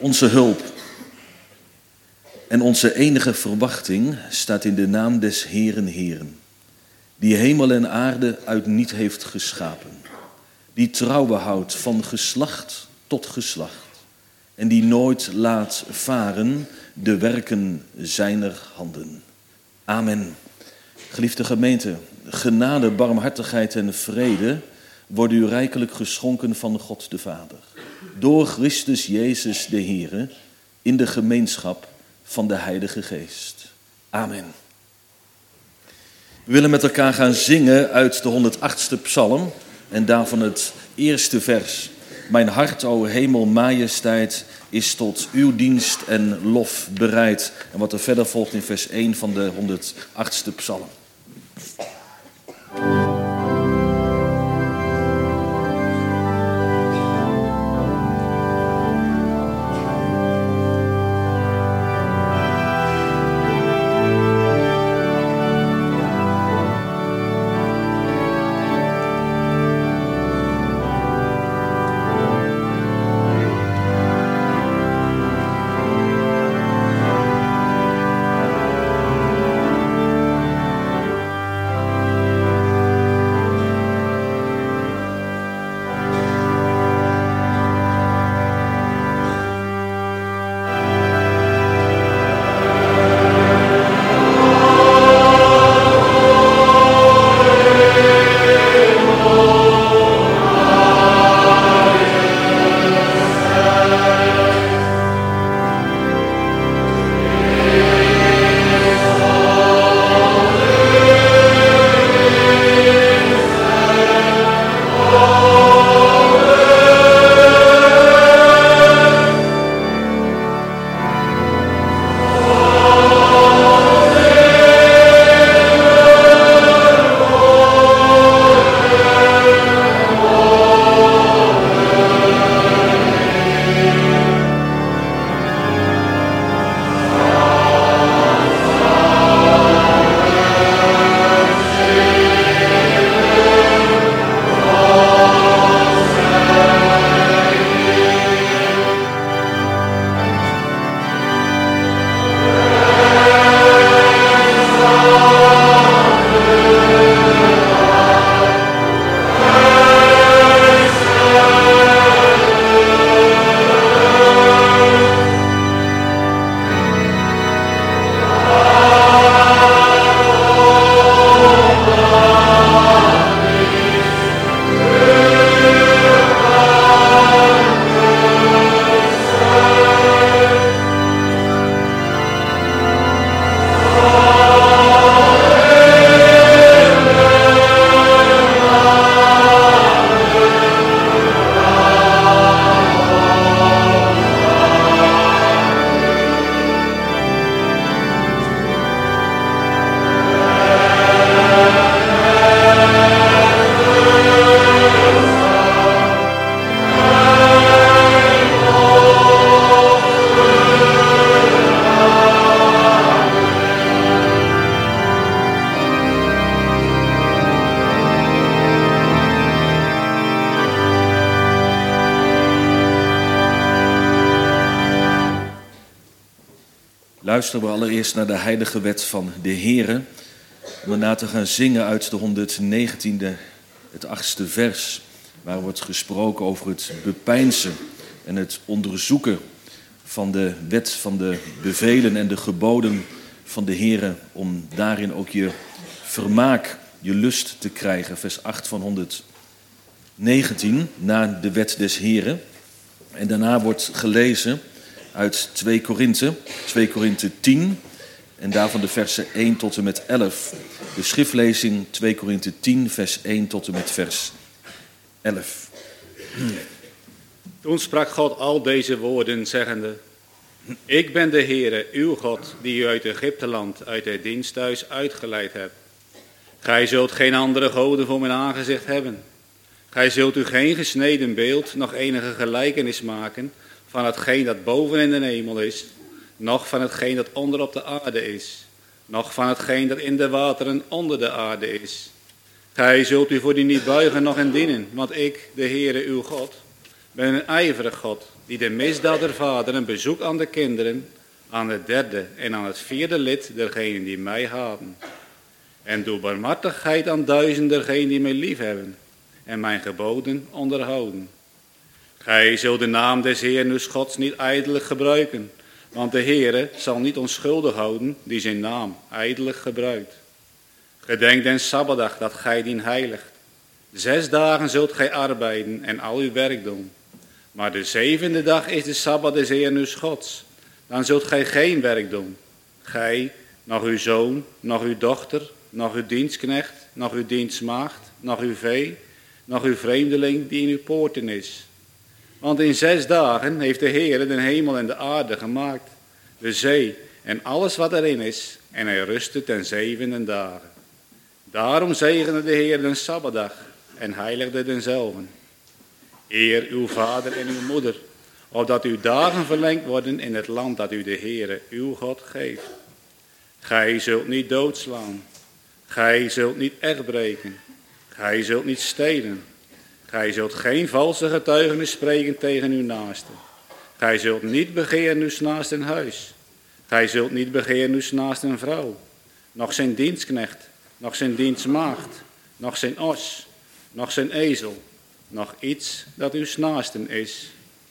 Onze hulp en onze enige verwachting staat in de naam des Heeren Heeren, die hemel en aarde uit niet heeft geschapen, die trouw behoudt van geslacht tot geslacht en die nooit laat varen de werken zijner handen. Amen. Geliefde gemeente, genade, barmhartigheid en vrede worden u rijkelijk geschonken van God de Vader, door Christus Jezus de Heere, in de gemeenschap van de Heilige Geest. Amen. We willen met elkaar gaan zingen uit de 108e psalm en daarvan het eerste vers. Mijn hart, o hemel, majesteit, is tot uw dienst en lof bereid. En wat er verder volgt in vers 1 van de 108e psalm. Luisteren we allereerst naar de heilige wet van de Heere, om daarna te gaan zingen uit de 119e, het 8e vers, waar wordt gesproken over het bepeinzen en het onderzoeken van de wet, van de bevelen en de geboden van de Heere, om daarin ook je vermaak, je lust te krijgen. Vers 8 van 119, na de wet des Heere. En daarna wordt gelezen uit 2 Korinthe 10, en daarvan de versen 1 tot en met 11. De schriftlezing 2 Korinthe 10, vers 1 tot en met vers 11. Toen sprak God al deze woorden, zeggende: Ik ben de Heere, uw God, die u uit Egypteland, uit het diensthuis uitgeleid hebt. Gij zult geen andere goden voor mijn aangezicht hebben. Gij zult u geen gesneden beeld, nog enige gelijkenis maken van hetgeen dat boven in de hemel is, noch van hetgeen dat onder op de aarde is, noch van hetgeen dat in de wateren onder de aarde is. Gij zult u voor die niet buigen, noch hen dienen, want ik, de Heere uw God, ben een ijverig God, die de misdadiger vader een bezoek aan de kinderen, aan het derde en aan het vierde lid dergenen die mij haten. En doe barmhartigheid aan duizenden dergenen die mij liefhebben en mijn geboden onderhouden. Gij zult de naam des Heeren uws Gods niet ijdelijk gebruiken, want de Heere zal niet onschuldig houden die zijn naam ijdelijk gebruikt. Gedenk den Sabbatdag dat gij dien heiligt. 6 dagen zult gij arbeiden en al uw werk doen. Maar de 7e dag is de Sabbat des Heeren uws Gods. Dan zult gij geen werk doen. Gij, nog uw zoon, nog uw dochter, nog uw dienstknecht, nog uw dienstmaagd, nog uw vee, nog uw vreemdeling die in uw poorten is. Want in 6 dagen heeft de Heere de hemel en de aarde gemaakt, de zee en alles wat erin is, en hij rustte ten 7e dagen. Daarom zegende de Heer den Sabbatdag en heiligde denzelven. Eer uw vader en uw moeder, opdat uw dagen verlengd worden in het land dat u de Heere uw God geeft. Gij zult niet doodslaan, gij zult niet echtbreken, gij zult niet stelen, gij zult geen valse getuigenis spreken tegen uw naaste. Gij zult niet begeren uws naasten huis, gij zult niet begeren uws naasten vrouw, nog zijn dienstknecht, nog zijn dienstmaagd, nog zijn os, nog zijn ezel, nog iets dat uws naasten is.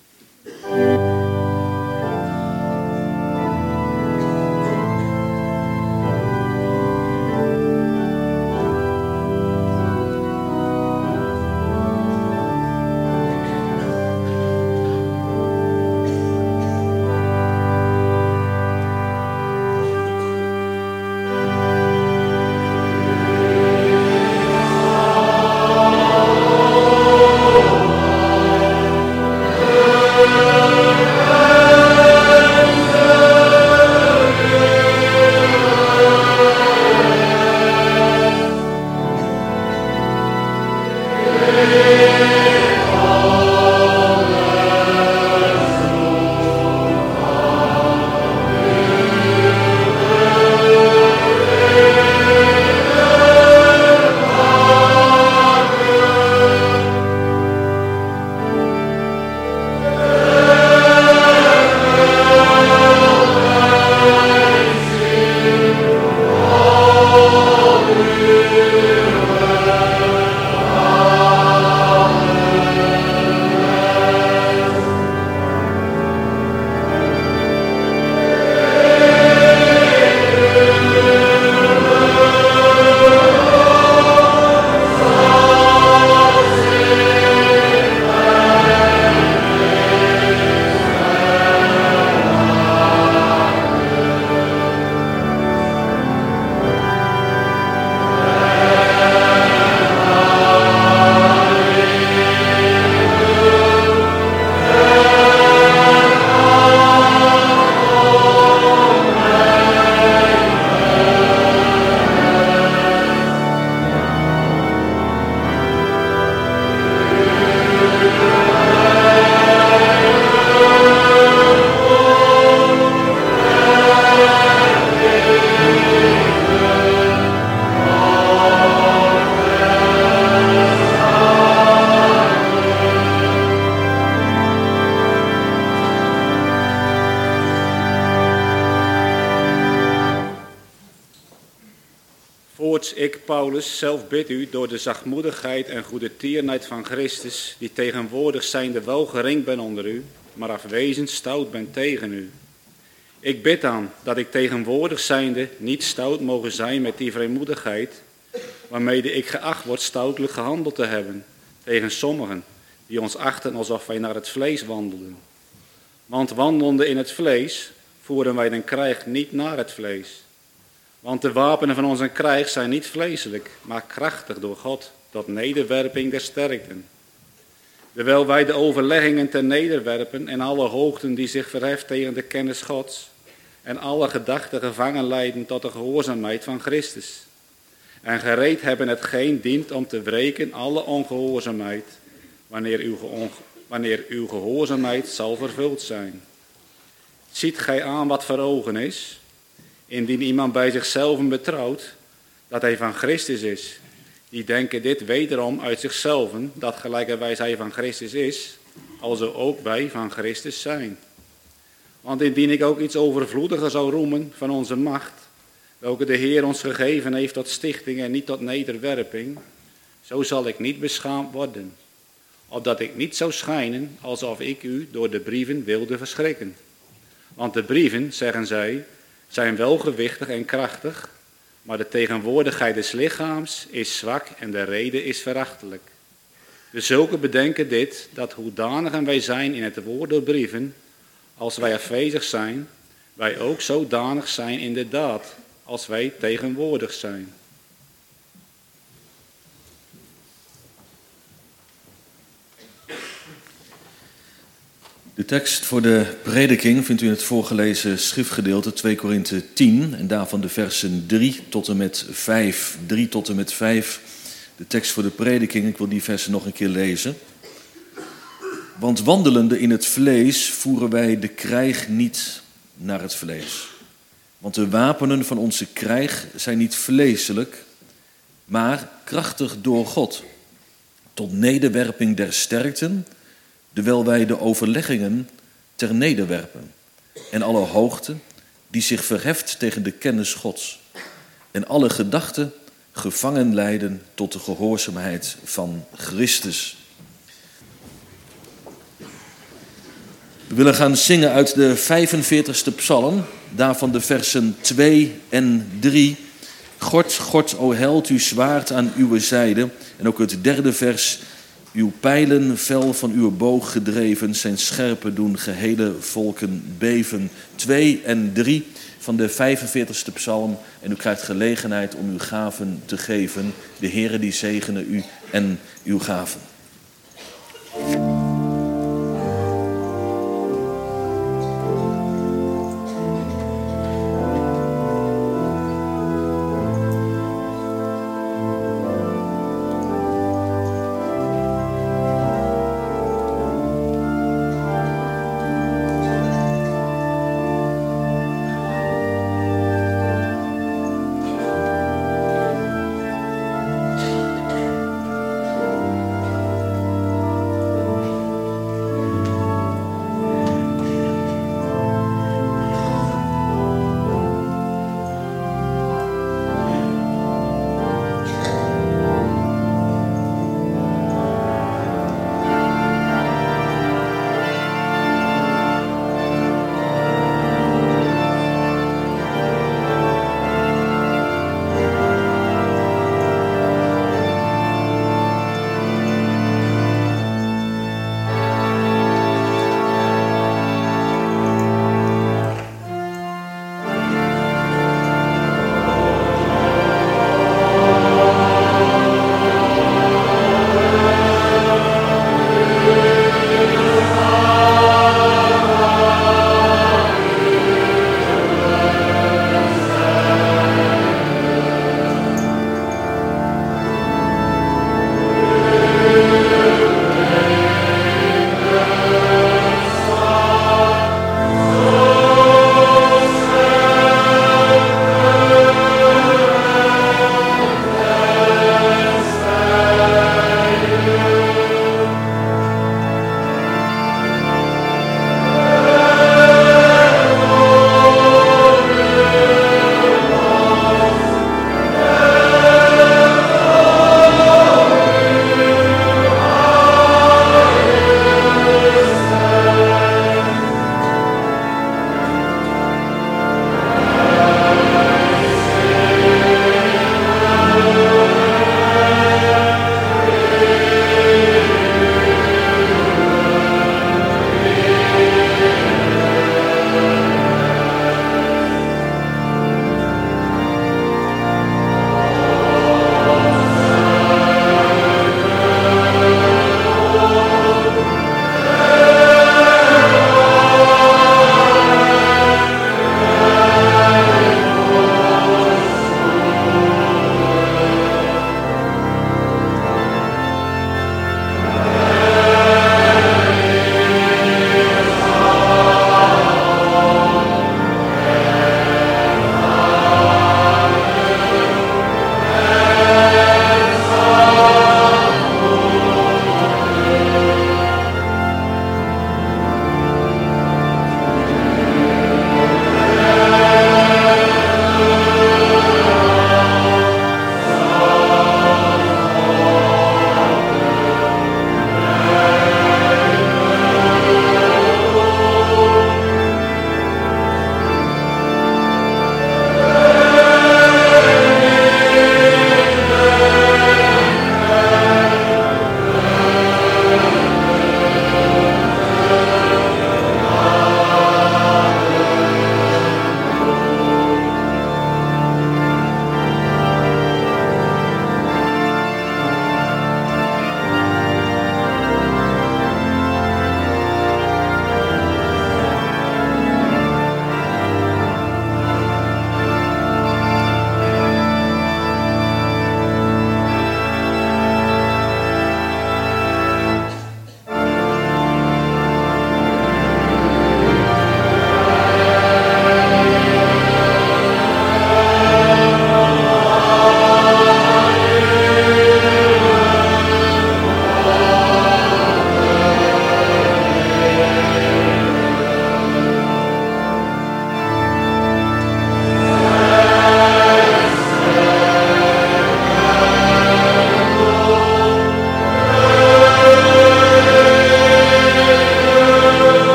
Voorts ik, Paulus, zelf bid u door de zachtmoedigheid en goede tierenheid van Christus, die tegenwoordig zijnde wel gering ben onder u, maar afwezend stout ben tegen u. Ik bid dan dat ik tegenwoordig zijnde niet stout mogen zijn met die vrijmoedigheid, waarmede ik geacht word stoutelijk gehandeld te hebben tegen sommigen die ons achten alsof wij naar het vlees wandelden. Want wandelende in het vlees voeren wij den krijg niet naar het vlees. Want de wapenen van onze krijg zijn niet vleeselijk, maar krachtig door God tot nederwerping der sterkten. Terwijl wij de overleggingen ten nederwerpen en alle hoogten die zich verheft tegen de kennis Gods en alle gedachten gevangen leiden tot de gehoorzaamheid van Christus. En gereed hebben hetgeen dient om te wreken alle ongehoorzaamheid, wanneer uw gehoorzaamheid zal vervuld zijn. Ziet gij aan wat voor ogen is? Indien iemand bij zichzelf betrouwt dat hij van Christus is, die denken dit wederom uit zichzelf, dat gelijkerwijs hij van Christus is, alzo ook wij van Christus zijn. Want indien ik ook iets overvloediger zou roemen van onze macht, welke de Heer ons gegeven heeft tot stichting en niet tot nederwerping, zo zal ik niet beschaamd worden, opdat ik niet zou schijnen alsof ik u door de brieven wilde verschrikken. Want de brieven, zeggen zij, zijn wel gewichtig en krachtig, maar de tegenwoordigheid des lichaams is zwak en de rede is verachtelijk. Dus zulke bedenken dit, dat hoedanigen wij zijn in het woord door brieven, als wij afwezig zijn, wij ook zodanig zijn in de daad, als wij tegenwoordig zijn. De tekst voor de prediking vindt u in het voorgelezen schriftgedeelte 2 Korinthe 10 en daarvan de versen 3 tot en met 5. 3 tot en met 5, de tekst voor de prediking. Ik wil die versen nog een keer lezen. Want wandelende in het vlees voeren wij de krijg niet naar het vlees. Want de wapenen van onze krijg zijn niet vleeselijk, maar krachtig door God, tot nederwerping der sterkten, terwijl wij de overleggingen ter nederwerpen en alle hoogte die zich verheft tegen de kennis Gods en alle gedachten gevangen leiden tot de gehoorzaamheid van Christus. We willen gaan zingen uit de 45ste psalm, daarvan de versen 2 en 3. God, God, o helt uw zwaard aan uw zijde. En ook het derde vers. Uw pijlen fel van uw boog gedreven, zijn scherpen doen gehele volken beven. 2 en 3 van de 45ste psalm. En u krijgt gelegenheid om uw gaven te geven. De Heere die zegene u en uw gaven.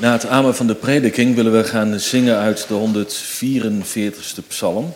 Na het amen van de prediking willen we gaan zingen uit de 144ste psalm.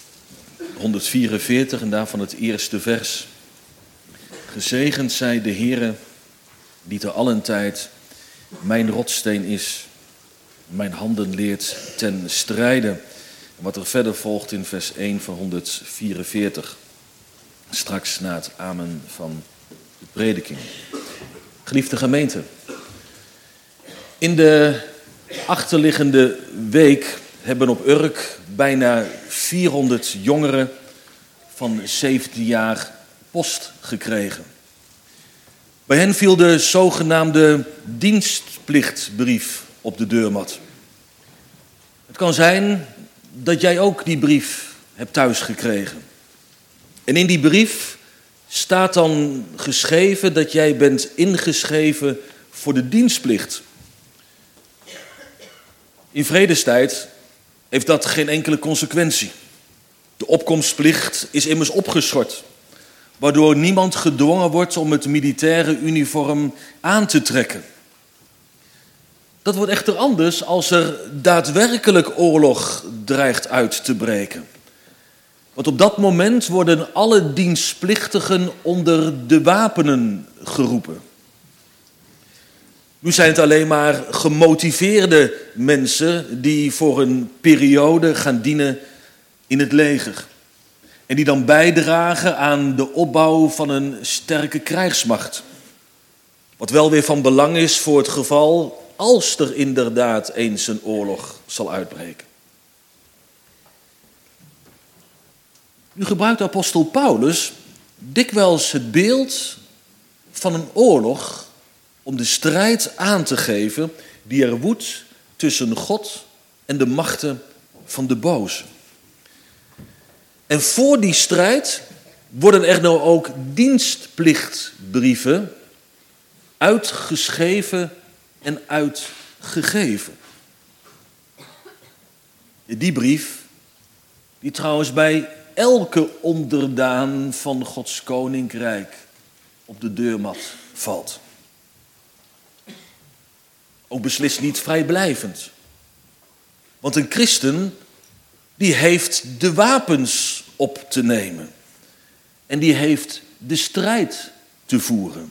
144 en daarvan het eerste vers. Gezegend zij de Heere, die te allen tijd mijn rotsteen is, mijn handen leert ten strijde. En wat er verder volgt in vers 1 van 144. Straks na het amen van de prediking. Geliefde gemeente, in de achterliggende week hebben op Urk bijna 400 jongeren van 17 jaar post gekregen. Bij hen viel de zogenaamde dienstplichtbrief op de deurmat. Het kan zijn dat jij ook die brief hebt thuisgekregen. En in die brief staat dan geschreven dat jij bent ingeschreven voor de dienstplicht. In vredestijd heeft dat geen enkele consequentie. De opkomstplicht is immers opgeschort, waardoor niemand gedwongen wordt om het militaire uniform aan te trekken. Dat wordt echter anders als er daadwerkelijk oorlog dreigt uit te breken. Want op dat moment worden alle dienstplichtigen onder de wapenen geroepen. Nu zijn het alleen maar gemotiveerde mensen die voor een periode gaan dienen in het leger. En die dan bijdragen aan de opbouw van een sterke krijgsmacht. Wat wel weer van belang is voor het geval als er inderdaad eens een oorlog zal uitbreken. Nu gebruikt apostel Paulus dikwijls het beeld van een oorlog om de strijd aan te geven die er woedt tussen God en de machten van de boze. En voor die strijd worden er nou ook dienstplichtbrieven uitgeschreven en uitgegeven. Die brief, die trouwens bij elke onderdaan van Gods koninkrijk op de deurmat valt. Ook beslist niet vrijblijvend. Want een christen, die heeft de wapens op te nemen. En die heeft de strijd te voeren.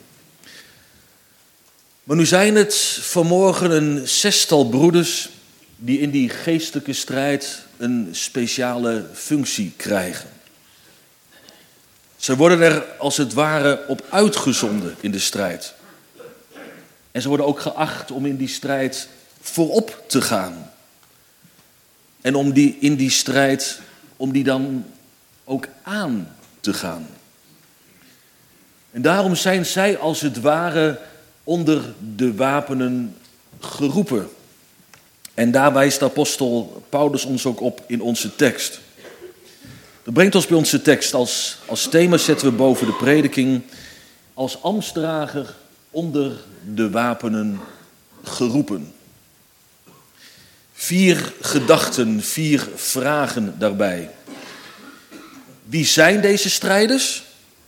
Maar nu zijn het vanmorgen een 6-tal broeders die in die geestelijke strijd een speciale functie krijgen. Ze worden er als het ware op uitgezonden in de strijd. En ze worden ook geacht om in die strijd voorop te gaan. En om in die strijd, om die dan ook aan te gaan. En daarom zijn zij als het ware onder de wapenen geroepen. En daar wijst apostel Paulus ons ook op in onze tekst. Dat brengt ons bij onze tekst. Als thema zetten we boven de prediking: als ambtsdrager onder de wapenen geroepen. 4 gedachten, 4 vragen daarbij. Wie zijn deze strijders?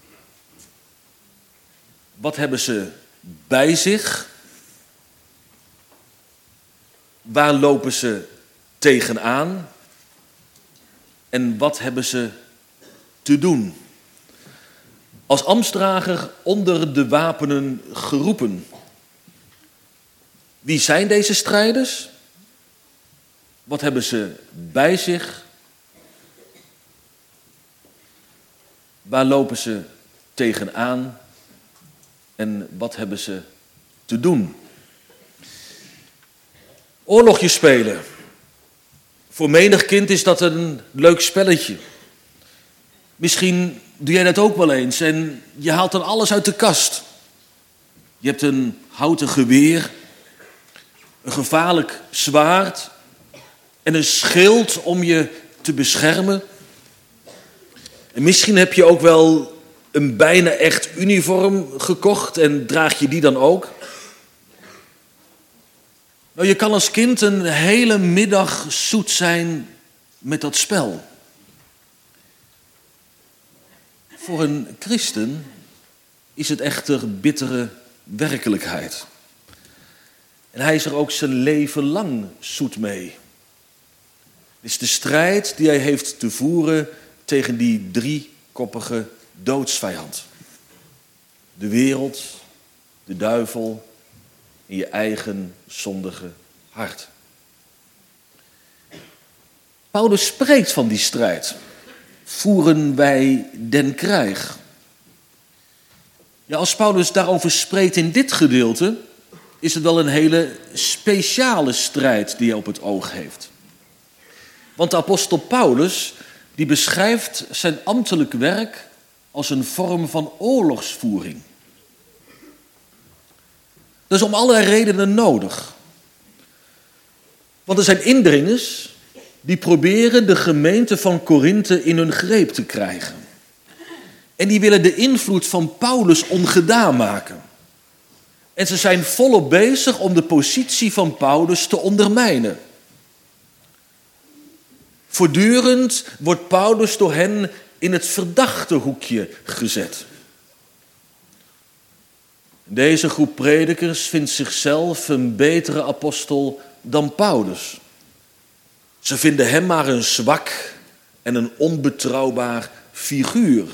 Wat hebben ze bij zich? Waar lopen ze tegenaan? En wat hebben ze te doen? Als ambtsdrager onder de wapenen geroepen. Wie zijn deze strijders? Wat hebben ze bij zich? Waar lopen ze tegenaan? En wat hebben ze te doen? Oorlogje spelen. Voor menig kind is dat een leuk spelletje. Misschien doe jij dat ook wel eens en je haalt dan alles uit de kast. Je hebt een houten geweer, een gevaarlijk zwaard en een schild om je te beschermen. En misschien heb je ook wel een bijna echt uniform gekocht en draag je die dan ook. Nou, je kan als kind een hele middag zoet zijn met dat spel. Voor een christen is het echter bittere werkelijkheid. En hij is er ook zijn leven lang zoet mee. Het is de strijd die hij heeft te voeren tegen die driekoppige doodsvijand. De wereld, de duivel en je eigen zondige hart. Paulus spreekt van die strijd. Voeren wij den krijg? Ja, als Paulus daarover spreekt in dit gedeelte, is het wel een hele speciale strijd die hij op het oog heeft. Want de apostel Paulus, die beschrijft zijn ambtelijk werk als een vorm van oorlogsvoering. Dat is om allerlei redenen nodig. Want er zijn indringers die proberen de gemeente van Korinthe in hun greep te krijgen. En die willen de invloed van Paulus ongedaan maken. En ze zijn volop bezig om de positie van Paulus te ondermijnen. Voortdurend wordt Paulus door hen in het verdachte hoekje gezet. Deze groep predikers vindt zichzelf een betere apostel dan Paulus. Ze vinden hem maar een zwak en een onbetrouwbaar figuur.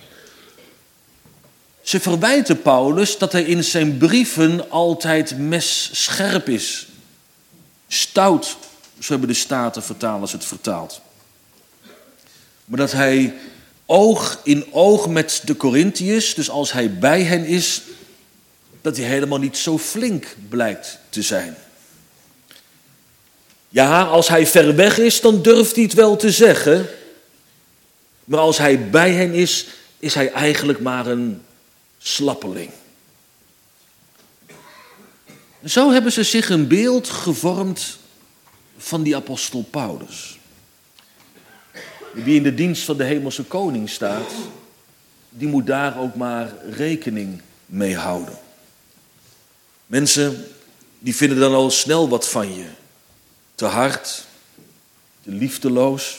Ze verwijten Paulus dat hij in zijn brieven altijd messcherp is. Stout, zo hebben de Statenvertalers het vertaald. Maar dat hij oog in oog met de Korintiërs, dus als hij bij hen is, dat hij helemaal niet zo flink blijkt te zijn. Ja, als hij ver weg is, dan durft hij het wel te zeggen. Maar als hij bij hen is, is hij eigenlijk maar een slappeling. Zo hebben ze zich een beeld gevormd van die apostel Paulus. Wie in de dienst van de hemelse koning staat, die moet daar ook maar rekening mee houden. Mensen, die vinden dan al snel wat van je. Te hard, te liefdeloos,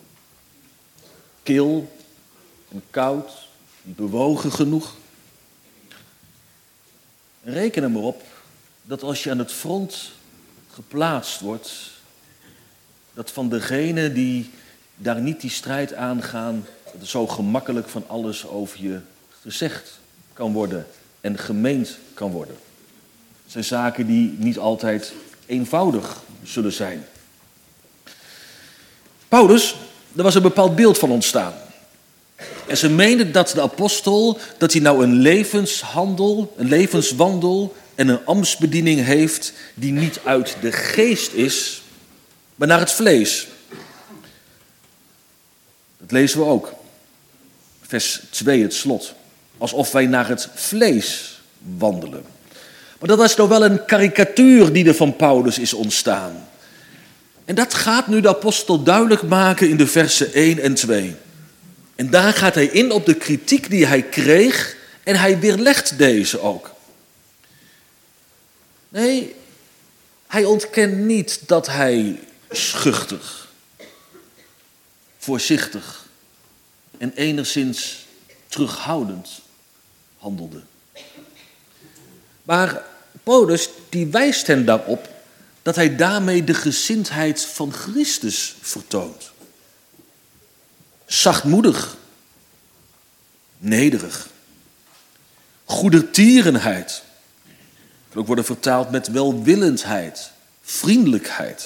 kil en koud, niet bewogen genoeg. En reken er maar op dat als je aan het front geplaatst wordt, dat van degenen die daar niet die strijd aangaan, dat er zo gemakkelijk van alles over je gezegd kan worden en gemeend kan worden. Het zijn zaken die niet altijd eenvoudig zullen zijn. Paulus, daar was een bepaald beeld van ontstaan. En ze meenden dat de apostel, dat hij nou een levenswandel en een ambtsbediening heeft die niet uit de geest is, maar naar het vlees. Dat lezen we ook. Vers 2, het slot. Alsof wij naar het vlees wandelen. Maar dat was nou wel een karikatuur die er van Paulus is ontstaan. En dat gaat nu de apostel duidelijk maken in de versen 1 en 2. En daar gaat hij in op de kritiek die hij kreeg en hij weerlegt deze ook. Nee, hij ontkent niet dat hij schuchter, voorzichtig en enigszins terughoudend handelde. Maar Paulus die wijst hen daarop dat hij daarmee de gezindheid van Christus vertoont. Zachtmoedig, nederig, goedertierenheid. Kan ook worden vertaald met welwillendheid, vriendelijkheid.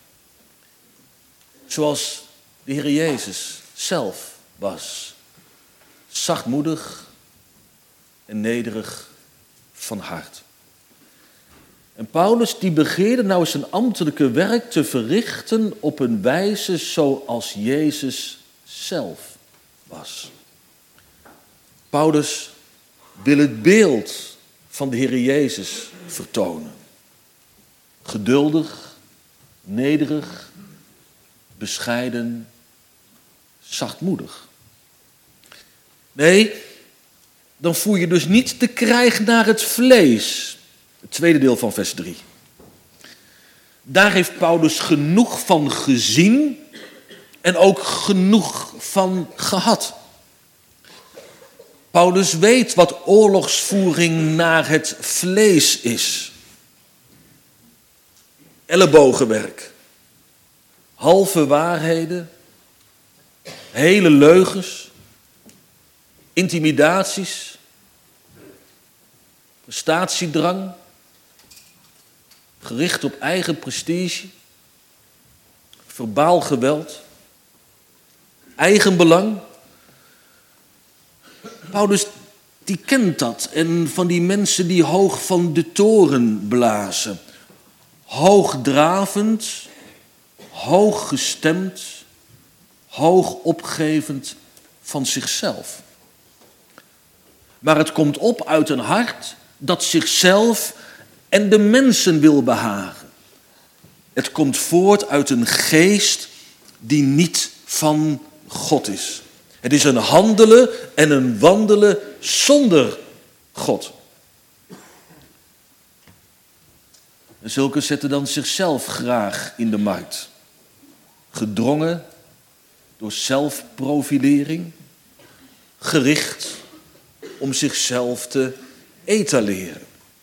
Zoals de Heer Jezus zelf was. Zachtmoedig en nederig van hart. En Paulus die begeerde nou zijn ambtelijke werk te verrichten op een wijze zoals Jezus zelf was. Paulus wil het beeld van de Heer Jezus vertonen. Geduldig, nederig, bescheiden, zachtmoedig. Nee, dan voer je dus niet de krijg naar het vlees. Het tweede deel van vers 3. Daar heeft Paulus genoeg van gezien en ook genoeg van gehad. Paulus weet wat oorlogsvoering naar het vlees is. ellebogenwerk, halve waarheden, hele leugens, intimidaties, prestatiedrang, gericht op eigen prestige, verbaal geweld, eigenbelang. Paulus die kent dat en van die mensen die hoog van de toren blazen, hoogdravend, hooggestemd, hoog opgevend van zichzelf. Maar het komt op uit een hart dat zichzelf en de mensen wil behagen. Het komt voort uit een geest die niet van God is. Het is een handelen en een wandelen zonder God. En zulke zetten dan zichzelf graag in de markt. Gedrongen door zelfprofilering, gericht om zichzelf te etaleren.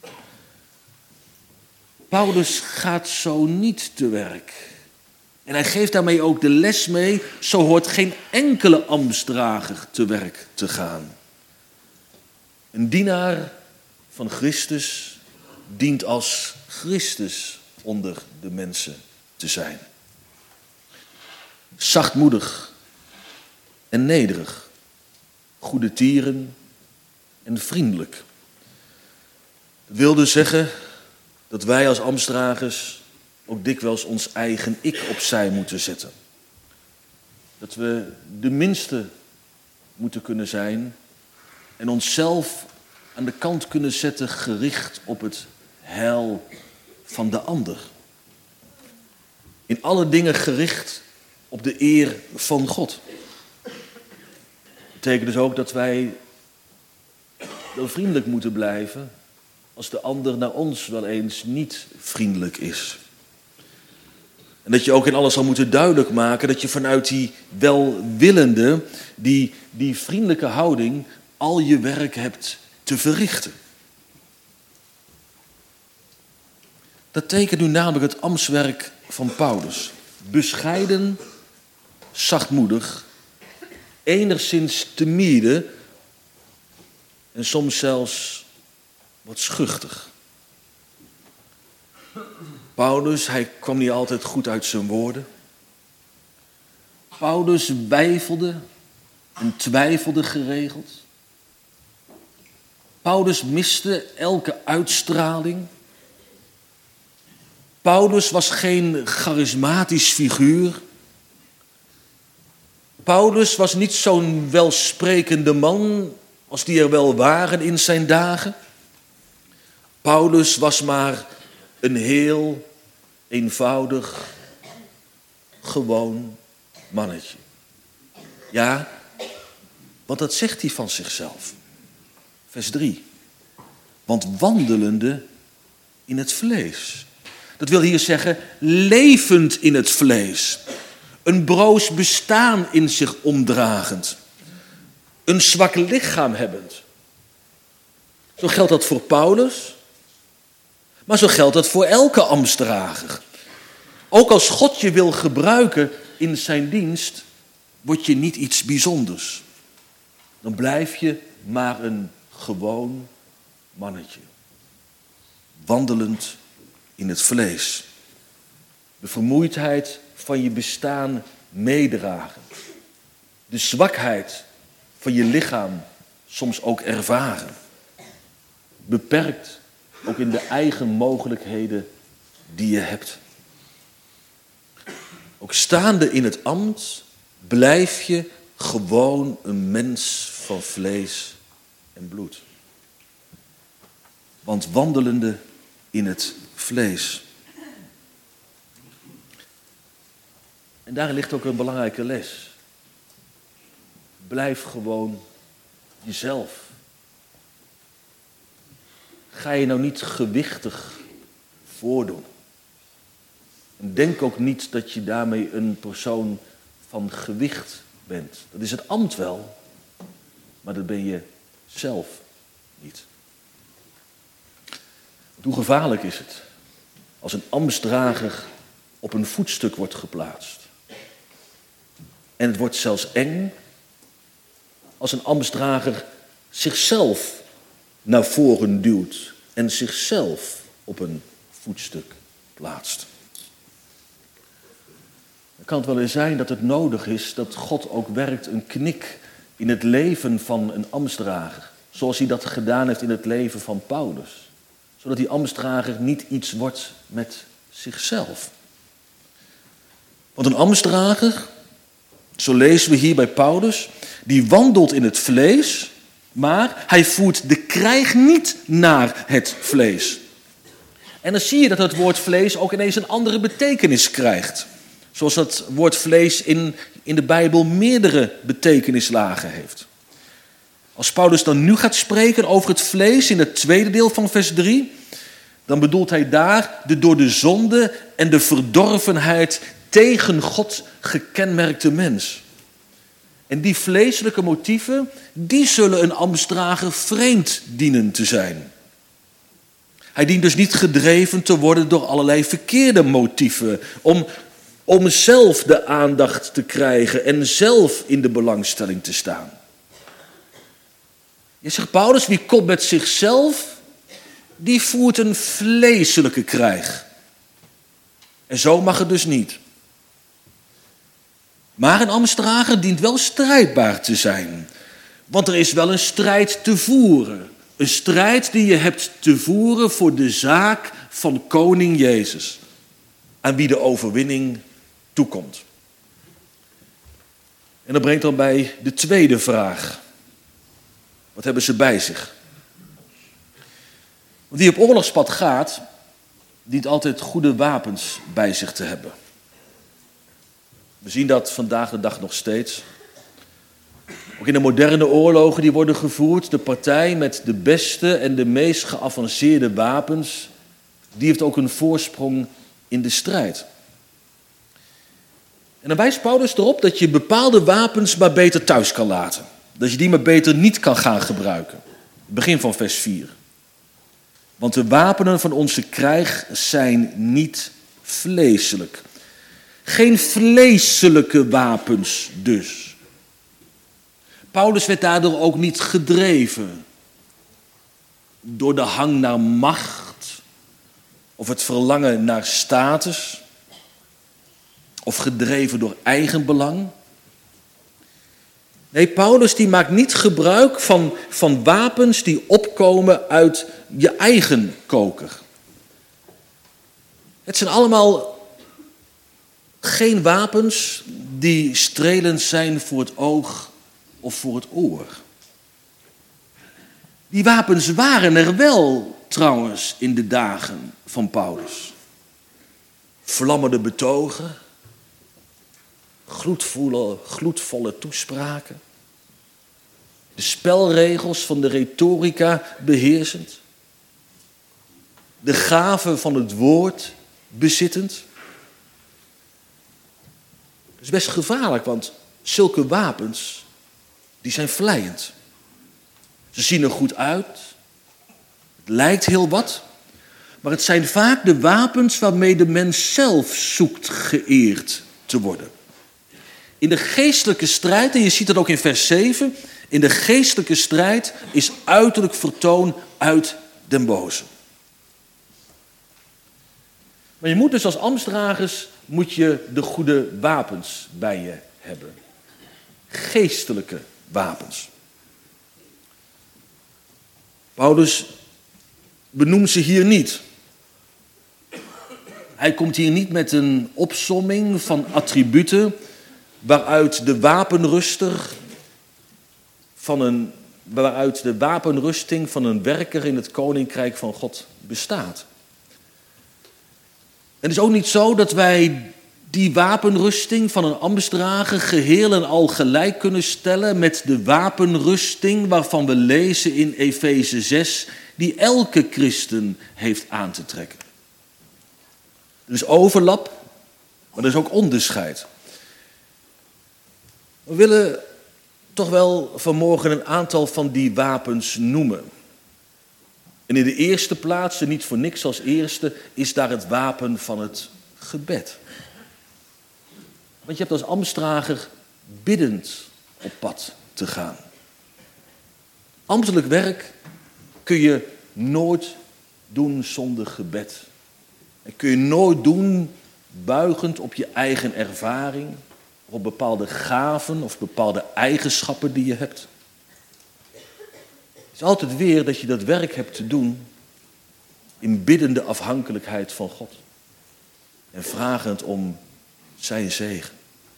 Paulus gaat zo niet te werk. En hij geeft daarmee ook de les mee, zo hoort geen enkele ambtsdrager te werk te gaan. Een dienaar van Christus dient als Christus onder de mensen te zijn. Zachtmoedig en nederig, goede tieren en vriendelijk. Dat wil dus zeggen dat wij als ambtsdragers ook dikwijls ons eigen ik opzij moeten zetten. Dat we de minste moeten kunnen zijn en onszelf aan de kant kunnen zetten, gericht op het heil van de ander. In alle dingen gericht op de eer van God. Dat betekent dus ook dat wij wel vriendelijk moeten blijven als de ander naar ons wel eens niet vriendelijk is. En dat je ook in alles zal moeten duidelijk maken dat je vanuit die welwillende, die vriendelijke houding al je werk hebt te verrichten. Dat tekent nu namelijk het ambtswerk van Paulus. Bescheiden, zachtmoedig, enigszins timide en soms zelfs wat schuchtig. Paulus, hij kwam niet altijd goed uit zijn woorden. Paulus weifelde en twijfelde geregeld. Paulus miste elke uitstraling. Paulus was geen charismatisch figuur. Paulus was niet zo'n welsprekende man als die er wel waren in zijn dagen. Paulus was maar een heel eenvoudig, gewoon mannetje. Ja, want dat zegt hij van zichzelf. Vers 3. Want wandelende in het vlees. Dat wil hier zeggen, levend in het vlees. Een broos bestaan in zich omdragend. Een zwak lichaam hebbend. Zo geldt dat voor Paulus. Maar zo geldt dat voor elke ambtsdrager. Ook als God je wil gebruiken in zijn dienst, word je niet iets bijzonders. Dan blijf je maar een gewoon mannetje. Wandelend in het vlees. De vermoeidheid van je bestaan meedragen. De zwakheid van je lichaam soms ook ervaren. Beperkt ook in de eigen mogelijkheden die je hebt. Ook staande in het ambt blijf je gewoon een mens van vlees en bloed. Want wandelende in het vlees. En daarin ligt ook een belangrijke les. Blijf gewoon jezelf. Ga je nou niet gewichtig voordoen. En denk ook niet dat je daarmee een persoon van gewicht bent. Dat is het ambt wel, maar dat ben je zelf niet. Hoe gevaarlijk is het als een ambtsdrager op een voetstuk wordt geplaatst. En het wordt zelfs eng als een ambtsdrager zichzelf naar voren duwt en zichzelf op een voetstuk plaatst. Dan kan het wel eens zijn dat het nodig is dat God ook werkt een knik in het leven van een ambtsdrager. Zoals hij dat gedaan heeft in het leven van Paulus. Zodat die ambtsdrager niet iets wordt met zichzelf. Want een ambtsdrager, zo lezen we hier bij Paulus, die wandelt in het vlees, maar hij voert de krijg niet naar het vlees. En dan zie je dat het woord vlees ook ineens een andere betekenis krijgt. Zoals dat woord vlees in de Bijbel meerdere betekenislagen heeft. Als Paulus dan nu gaat spreken over het vlees in het tweede deel van vers 3, dan bedoelt hij daar de door de zonde en de verdorvenheid tegen God gekenmerkte mens. En die vleeselijke motieven, die zullen een ambtsdrager vreemd dienen te zijn. Hij dient dus niet gedreven te worden door allerlei verkeerde motieven, om zelf de aandacht te krijgen en zelf in de belangstelling te staan. Je zegt Paulus, wie komt met zichzelf, die voert een vleeselijke krijg. En zo mag het dus niet. Maar een ambtsdrager dient wel strijdbaar te zijn. Want er is wel een strijd te voeren. Een strijd die je hebt te voeren voor de zaak van koning Jezus. Aan wie de overwinning toekomt. En dat brengt dan bij de tweede vraag. Wat hebben ze bij zich? Want wie op oorlogspad gaat, dient altijd goede wapens bij zich te hebben. We zien dat vandaag de dag nog steeds. Ook in de moderne oorlogen die worden gevoerd, de partij met de beste en de meest geavanceerde wapens, die heeft ook een voorsprong in de strijd. En dan wijst Paulus erop dat je bepaalde wapens maar beter thuis kan laten. Dat je die maar beter niet kan gaan gebruiken. Begin van vers 4. Want de wapenen van onze krijg zijn niet vleeselijk. Geen vleeselijke wapens dus. Paulus werd daardoor ook niet gedreven door de hang naar macht of het verlangen naar status of gedreven door eigenbelang. Nee, Paulus die maakt niet gebruik van wapens die opkomen uit je eigen koker. Het zijn allemaal geen wapens die strelend zijn voor het oog of voor het oor. Die wapens waren er wel trouwens in de dagen van Paulus. Vlammende betogen, gloedvolle toespraken, de spelregels van de retorica beheersend, de gave van het woord bezittend. Dat is best gevaarlijk, want zulke wapens, die zijn vleiend. Ze zien er goed uit, het lijkt heel wat, maar het zijn vaak de wapens waarmee de mens zelf zoekt geëerd te worden. In de geestelijke strijd, en je ziet dat ook in vers 7, in de geestelijke strijd is uiterlijk vertoon uit den boze. Maar je moet dus als ambtsdragers moet je de goede wapens bij je hebben. Geestelijke wapens. Paulus benoemt ze hier niet. Hij komt hier niet met een opsomming van attributen waaruit de wapenrusting van een werker in het koninkrijk van God bestaat. En het is ook niet zo dat wij die wapenrusting van een ambtsdrager geheel en al gelijk kunnen stellen met de wapenrusting waarvan we lezen in Efeze 6, die elke christen heeft aan te trekken. Er is overlap, maar er is ook onderscheid. We willen toch wel vanmorgen een aantal van die wapens noemen. En in de eerste plaats, en niet voor niks als eerste, is daar het wapen van het gebed. Want je hebt als ambtsdrager biddend op pad te gaan. Ambtelijk werk kun je nooit doen zonder gebed. En kun je nooit doen buigend op je eigen ervaring, of op bepaalde gaven of bepaalde eigenschappen die je hebt. Het is altijd weer dat je dat werk hebt te doen in biddende afhankelijkheid van God. En vragend om zijn zegen.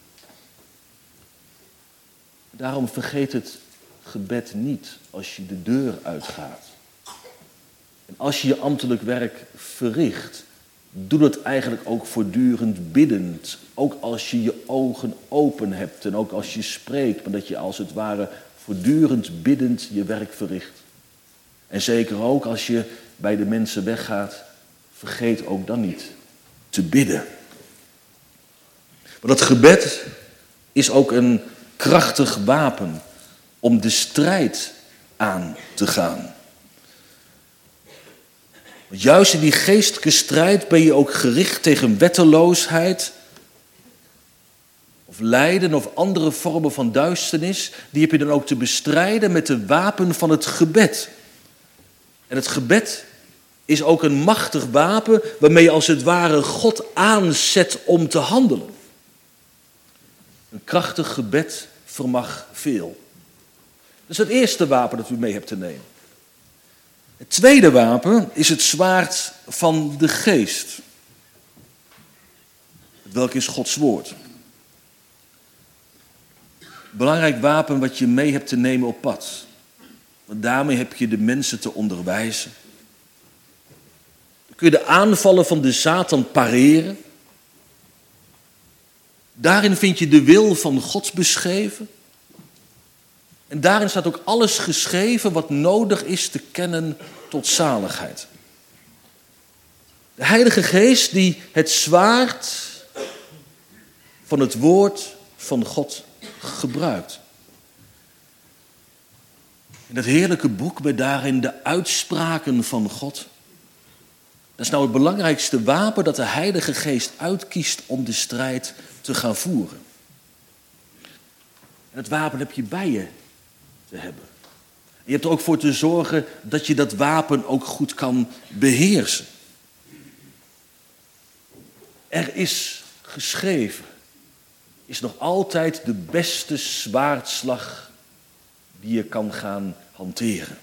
Daarom vergeet het gebed niet als je de deur uitgaat. En als je je ambtelijk werk verricht, doe dat eigenlijk ook voortdurend biddend. Ook als je je ogen open hebt en ook als je spreekt, maar dat je als het ware voortdurend biddend je werk verricht. En zeker ook als je bij de mensen weggaat, vergeet ook dan niet te bidden. Maar dat gebed is ook een krachtig wapen om de strijd aan te gaan. Want juist in die geestelijke strijd ben je ook gericht tegen wetteloosheid of lijden of andere vormen van duisternis. Die heb je dan ook te bestrijden met de wapen van het gebed. En het gebed is ook een machtig wapen waarmee je als het ware God aanzet om te handelen. Een krachtig gebed vermag veel. Dat is het eerste wapen dat u mee hebt te nemen. Het tweede wapen is het zwaard van de geest. Welk is Gods woord. Belangrijk wapen wat je mee hebt te nemen op pad. Want daarmee heb je de mensen te onderwijzen. Dan kun je de aanvallen van de Satan pareren. Daarin vind je de wil van God beschreven. En daarin staat ook alles geschreven wat nodig is te kennen tot zaligheid. De Heilige Geest die het zwaard van het woord van God gebruikt. In dat heerlijke boek met daarin de uitspraken van God. Dat is nou het belangrijkste wapen dat de Heilige Geest uitkiest om de strijd te gaan voeren. En het wapen heb je bij je te hebben. Je hebt er ook voor te zorgen dat je dat wapen ook goed kan beheersen. Er is geschreven, is nog altijd de beste zwaardslag die je kan gaan hanteren.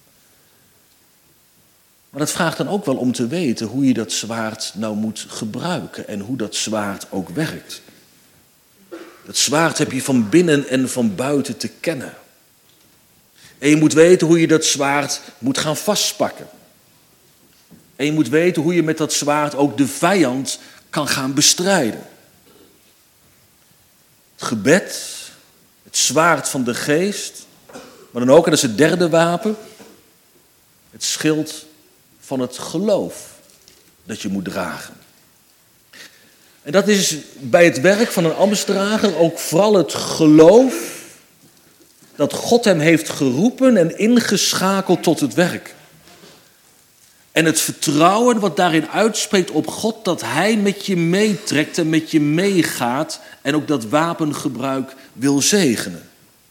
Maar dat vraagt dan ook wel om te weten hoe je dat zwaard nou moet gebruiken en hoe dat zwaard ook werkt. Dat zwaard heb je van binnen en van buiten te kennen. En je moet weten hoe je dat zwaard moet gaan vastpakken. En je moet weten hoe je met dat zwaard ook de vijand kan gaan bestrijden. Het gebed, het zwaard van de geest, maar dan ook, en dat is het derde wapen, het schild van het geloof dat je moet dragen. En dat is bij het werk van een ambtsdrager ook vooral het geloof dat God hem heeft geroepen en ingeschakeld tot het werk. En het vertrouwen wat daarin uitspreekt op God, dat hij met je meetrekt en met je meegaat en ook dat wapengebruik wil zegenen.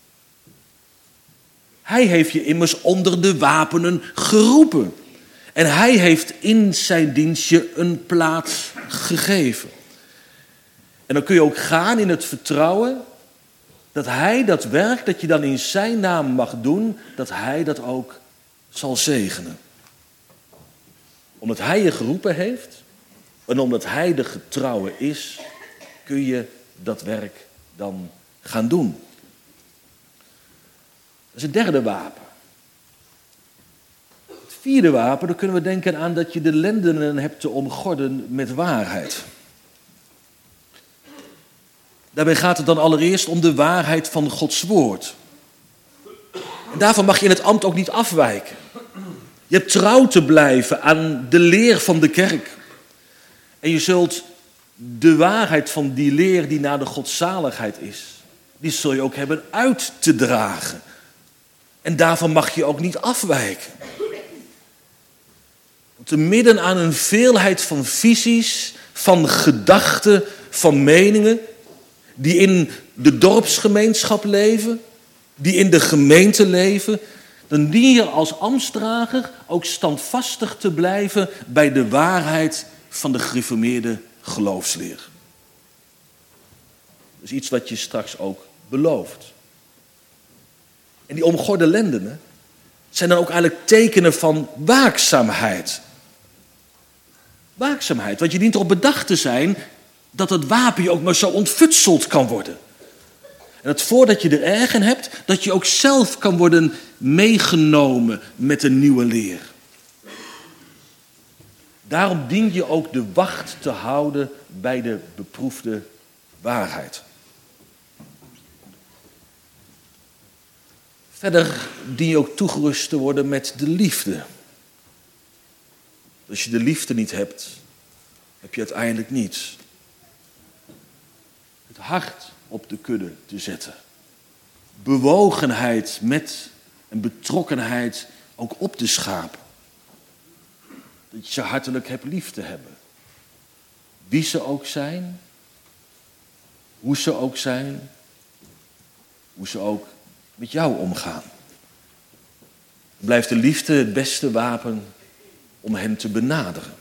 Hij heeft je immers onder de wapenen geroepen. En hij heeft in zijn dienst je een plaats gegeven. En dan kun je ook gaan in het vertrouwen dat hij dat werk dat je dan in zijn naam mag doen, dat hij dat ook zal zegenen. Omdat hij je geroepen heeft en omdat hij de getrouwe is, kun je dat werk dan gaan doen. Dat is het derde wapen. Het vierde wapen, dan kunnen we denken aan dat je de lendenen hebt te omgorden met waarheid. Daarbij gaat het dan allereerst om de waarheid van Gods woord. En daarvan mag je in het ambt ook niet afwijken. Je hebt trouw te blijven aan de leer van de kerk. En je zult de waarheid van die leer die naar de godzaligheid is, die zul je ook hebben uit te dragen. En daarvan mag je ook niet afwijken. Te midden aan een veelheid van visies, van gedachten, van meningen, die in de dorpsgemeenschap leven, die in de gemeente leven, dan dien je als ambtsdrager ook standvastig te blijven bij de waarheid van de gereformeerde geloofsleer. Dat is iets wat je straks ook belooft. En die omgorde lendenen zijn dan ook eigenlijk tekenen van waakzaamheid. Waakzaamheid, want je dient erop bedacht te zijn dat het wapen je ook maar zo ontfutseld kan worden. En dat voordat je er erg in hebt, dat je ook zelf kan worden meegenomen met een nieuwe leer. Daarom dien je ook de wacht te houden bij de beproefde waarheid. Verder dien je ook toegerust te worden met de liefde. Als je de liefde niet hebt, heb je uiteindelijk niets. Het hart op de kudde te zetten. Bewogenheid met en betrokkenheid ook op te schapen. Dat je ze hartelijk hebt lief te hebben. Wie ze ook zijn, hoe ze ook zijn, hoe ze ook met jou omgaan. Blijft de liefde het beste wapen om hen te benaderen.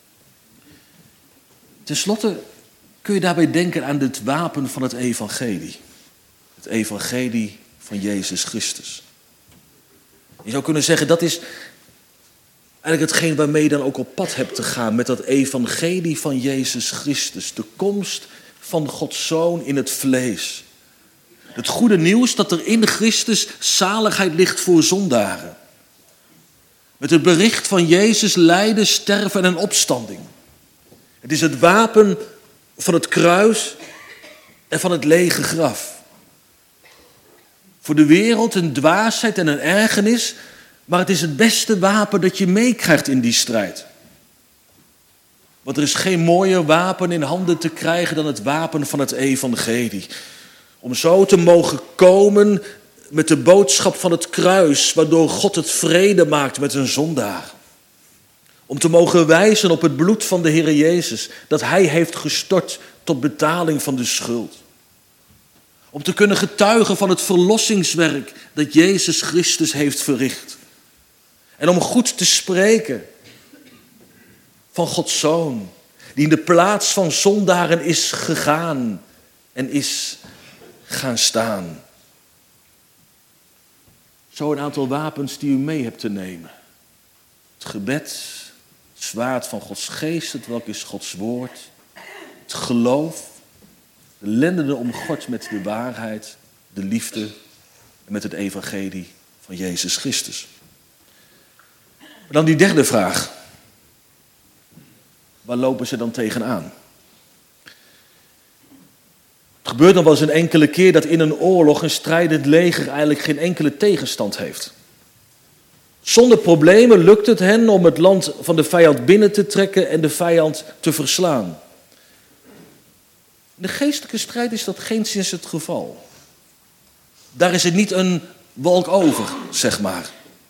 Ten slotte kun je daarbij denken aan het wapen van het evangelie. Het evangelie van Jezus Christus. Je zou kunnen zeggen, dat is eigenlijk hetgeen waarmee je dan ook op pad hebt te gaan met dat evangelie van Jezus Christus. De komst van Gods Zoon in het vlees. Het goede nieuws dat er in Christus zaligheid ligt voor zondaren. Met het bericht van Jezus lijden, sterven en opstanding. Het is het wapen van het kruis en van het lege graf. Voor de wereld een dwaasheid en een ergernis, maar het is het beste wapen dat je meekrijgt in die strijd. Want er is geen mooier wapen in handen te krijgen dan het wapen van het evangelie. Om zo te mogen komen met de boodschap van het kruis, waardoor God het vrede maakt met een zondaar. Om te mogen wijzen op het bloed van de Heer Jezus, dat Hij heeft gestort tot betaling van de schuld. Om te kunnen getuigen van het verlossingswerk dat Jezus Christus heeft verricht. En om goed te spreken van Gods Zoon, die in de plaats van zondaren is gegaan en is gaan staan. Zo een aantal wapens die u mee hebt te nemen. Het gebed, het zwaard van Gods geest, het welk is Gods woord. Het geloof, de lendenen omgord met de waarheid, de liefde en met het evangelie van Jezus Christus. Maar dan die derde vraag. Waar lopen ze dan tegenaan? Het gebeurt nog wel eens een enkele keer dat in een oorlog een strijdend leger eigenlijk geen enkele tegenstand heeft. Zonder problemen lukt het hen om het land van de vijand binnen te trekken en de vijand te verslaan. In de geestelijke strijd is dat geenszins het geval. Daar is het niet een walk over, zeg maar.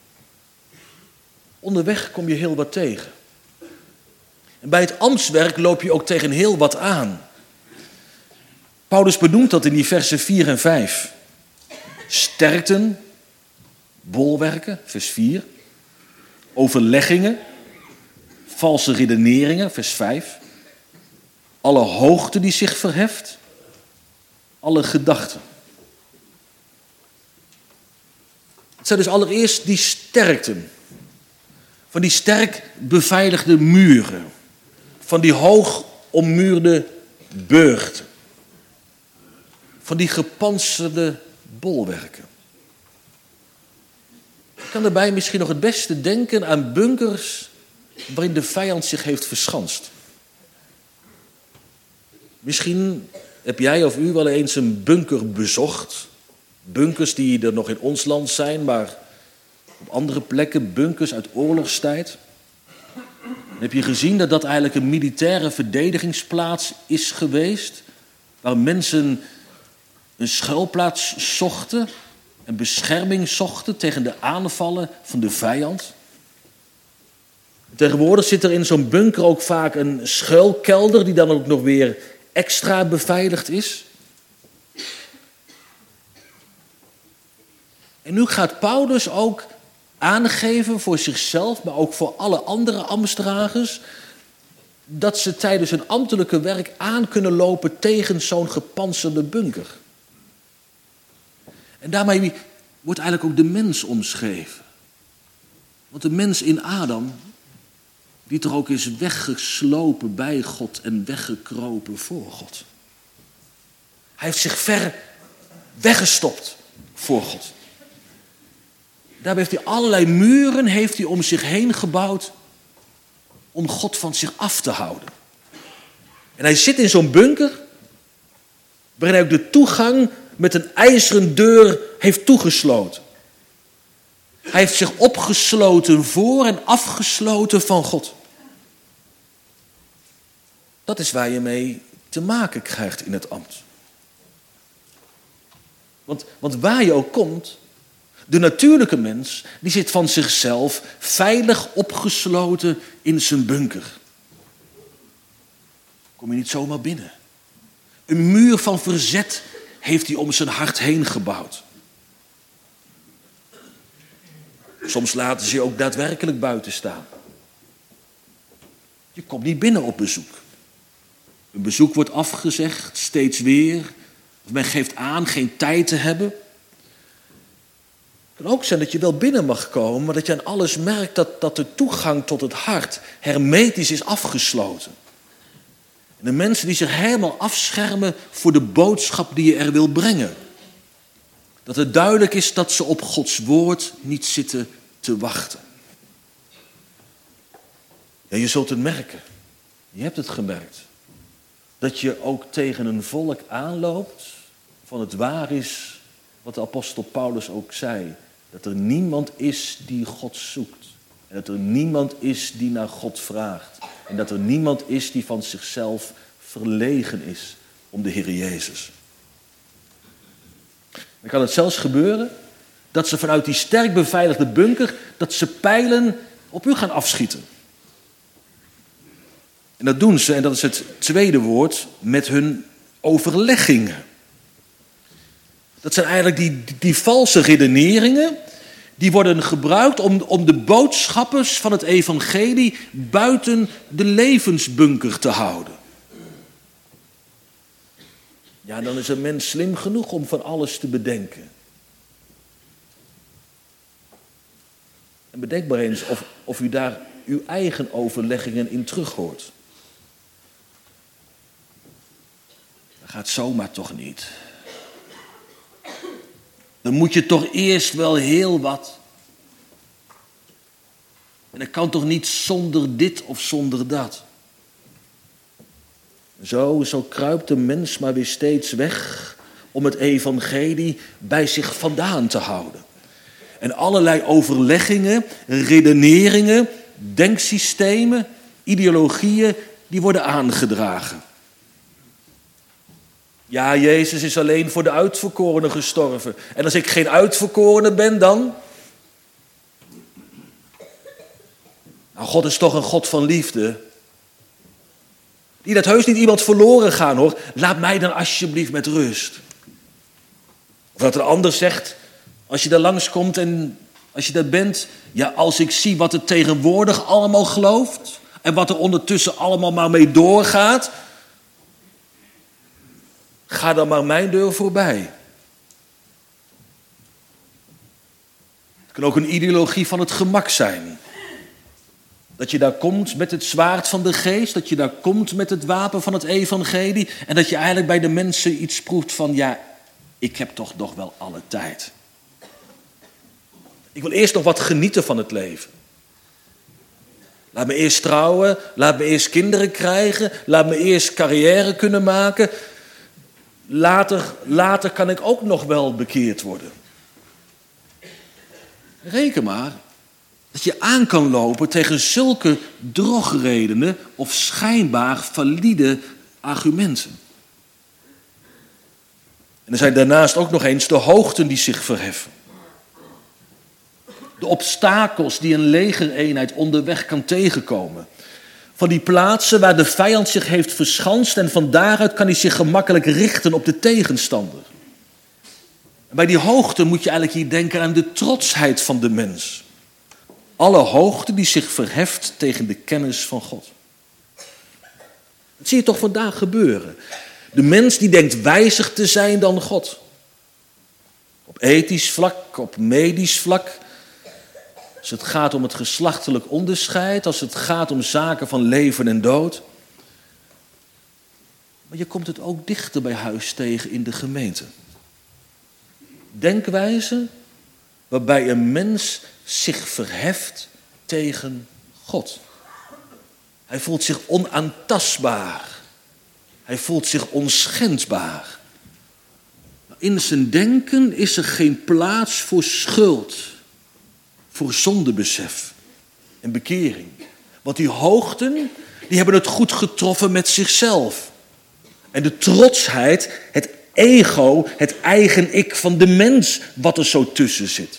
Onderweg kom je heel wat tegen. En bij het ambtswerk loop je ook tegen heel wat aan. Paulus benoemt dat in die versen 4 en 5. Sterkten, bolwerken, vers 4. Overleggingen, valse redeneringen, vers 5. Alle hoogte die zich verheft, alle gedachten. Het zijn dus allereerst die sterkten. Van die sterk beveiligde muren. Van die hoog ommuurde burchten. Van die gepantserde bolwerken. Ik kan daarbij misschien nog het beste denken aan bunkers waarin de vijand zich heeft verschanst. Misschien heb jij of u wel eens een bunker bezocht. Bunkers die er nog in ons land zijn, maar op andere plekken bunkers uit oorlogstijd. Dan heb je gezien dat dat eigenlijk een militaire verdedigingsplaats is geweest, waar mensen een schuilplaats zochten en bescherming zochten tegen de aanvallen van de vijand. Tegenwoordig zit er in zo'n bunker ook vaak een schuilkelder die dan ook nog weer extra beveiligd is. En nu gaat Paulus ook aangeven voor zichzelf, maar ook voor alle andere ambtsdragers, dat ze tijdens hun ambtelijke werk aan kunnen lopen tegen zo'n gepantserde bunker. En daarmee wordt eigenlijk ook de mens omschreven. Want de mens in Adam, die toch ook is weggeslopen bij God en weggekropen voor God. Hij heeft zich ver weggestopt voor God. Daarbij heeft hij allerlei muren om zich heen gebouwd om God van zich af te houden. En hij zit in zo'n bunker waarin hij ook de toegang met een ijzeren deur heeft toegesloten. Hij heeft zich opgesloten voor en afgesloten van God. Dat is waar je mee te maken krijgt in het ambt. Want waar je ook komt, de natuurlijke mens, die zit van zichzelf veilig opgesloten in zijn bunker. Kom je niet zomaar binnen. Een muur van verzet heeft hij om zijn hart heen gebouwd. Soms laten ze je ook daadwerkelijk buiten staan. Je komt niet binnen op bezoek. Een bezoek wordt afgezegd, steeds weer. Of men geeft aan geen tijd te hebben. Het kan ook zijn dat je wel binnen mag komen, maar dat je aan alles merkt dat de toegang tot het hart hermetisch is afgesloten. En de mensen die zich helemaal afschermen voor de boodschap die je er wil brengen. Dat het duidelijk is dat ze op Gods woord niet zitten te wachten. Ja, je zult het merken. Je hebt het gemerkt. Dat je ook tegen een volk aanloopt van het waar is wat de apostel Paulus ook zei. Dat er niemand is die God zoekt. En dat er niemand is die naar God vraagt. En dat er niemand is die van zichzelf verlegen is om de Heer Jezus. Dan kan het zelfs gebeuren dat ze vanuit die sterk beveiligde bunker, dat ze pijlen op u gaan afschieten. En dat doen ze, en dat is het tweede woord, met hun overleggingen. Dat zijn eigenlijk die valse redeneringen, die worden gebruikt om de boodschappers van het evangelie buiten de levensbunker te houden. Ja, dan is een mens slim genoeg om van alles te bedenken. En bedenk maar eens of u daar uw eigen overleggingen in terug hoort. Dat gaat zomaar toch niet. Dan moet je toch eerst wel heel wat. En dat kan toch niet zonder dit of zonder dat. Zo kruipt de mens maar weer steeds weg om het evangelie bij zich vandaan te houden. En allerlei overleggingen, redeneringen, denksystemen, ideologieën, die worden aangedragen. Ja, Jezus is alleen voor de uitverkorenen gestorven. En als ik geen uitverkorene ben, dan? Nou, God is toch een God van liefde. Die laat heus niet iemand verloren gaan, hoor. Laat mij dan alsjeblieft met rust. Of dat een ander zegt, als je daar langskomt en als je daar bent, ja, als ik zie wat er tegenwoordig allemaal gelooft en wat er ondertussen allemaal maar mee doorgaat, ga dan maar mijn deur voorbij. Het kan ook een ideologie van het gemak zijn. Dat je daar komt met het zwaard van de geest, dat je daar komt met het wapen van het evangelie en dat je eigenlijk bij de mensen iets proeft van, ja, ik heb toch nog wel alle tijd. Ik wil eerst nog wat genieten van het leven. Laat me eerst trouwen, laat me eerst kinderen krijgen, laat me eerst carrière kunnen maken. Later kan ik ook nog wel bekeerd worden. Reken maar dat je aan kan lopen tegen zulke drogredenen of schijnbaar valide argumenten. En er zijn daarnaast ook nog eens de hoogten die zich verheffen. De obstakels die een legereenheid onderweg kan tegenkomen. Van die plaatsen waar de vijand zich heeft verschanst en van daaruit kan hij zich gemakkelijk richten op de tegenstander. En bij die hoogte moet je eigenlijk hier denken aan de trotsheid van de mens. Alle hoogte die zich verheft tegen de kennis van God. Dat zie je toch vandaag gebeuren. De mens die denkt wijzer te zijn dan God. Op ethisch vlak, op medisch vlak. Als het gaat om het geslachtelijk onderscheid, als het gaat om zaken van leven en dood. Maar je komt het ook dichter bij huis tegen in de gemeente. Denkwijze waarbij een mens zich verheft tegen God. Hij voelt zich onaantastbaar. Hij voelt zich onschendbaar. In zijn denken is er geen plaats voor schuld, voor zondebesef en bekering. Want die hoogten, die hebben het goed getroffen met zichzelf. En de trotsheid, het ego, het eigen ik van de mens, wat er zo tussen zit.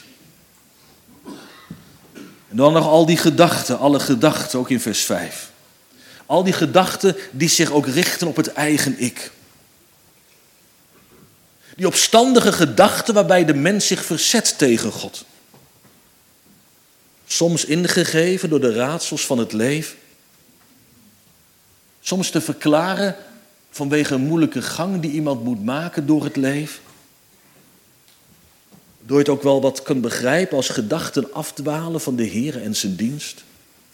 En dan nog al die gedachten, alle gedachten, ook in vers 5. Al die gedachten die zich ook richten op het eigen ik. Die opstandige gedachten waarbij de mens zich verzet tegen God. Soms ingegeven door de raadsels van het leven. Soms te verklaren vanwege een moeilijke gang die iemand moet maken door het leven. Door je het ook wel wat kunt begrijpen als gedachten afdwalen van de Heer en zijn dienst.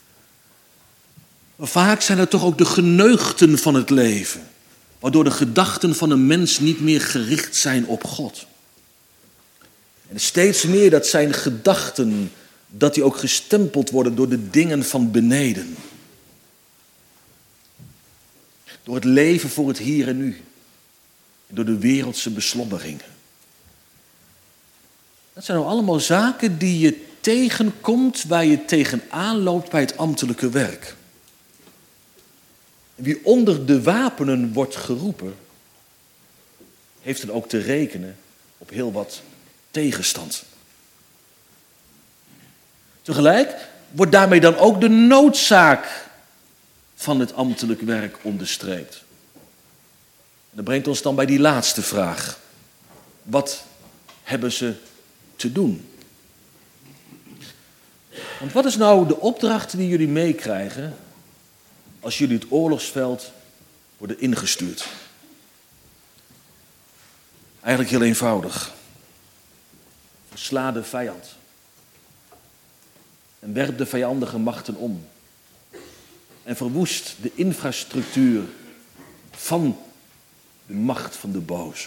Maar vaak zijn het toch ook de geneugten van het leven, waardoor de gedachten van een mens niet meer gericht zijn op God. En steeds meer dat zijn gedachten, dat die ook gestempeld worden door de dingen van beneden. Door het leven voor het hier en nu. En door de wereldse beslommeringen. Dat zijn nou allemaal zaken die je tegenkomt, waar je tegenaan loopt bij het ambtelijke werk. En wie onder de wapenen wordt geroepen, heeft dan ook te rekenen op heel wat tegenstand. Tegelijk wordt daarmee dan ook de noodzaak van het ambtelijk werk onderstreept. Dat brengt ons dan bij die laatste vraag. Wat hebben ze te doen? Want wat is nou de opdracht die jullie meekrijgen als jullie het oorlogsveld worden ingestuurd? Eigenlijk heel eenvoudig. Versla de vijand. En werp de vijandige machten om. En verwoest de infrastructuur van de macht van de boze.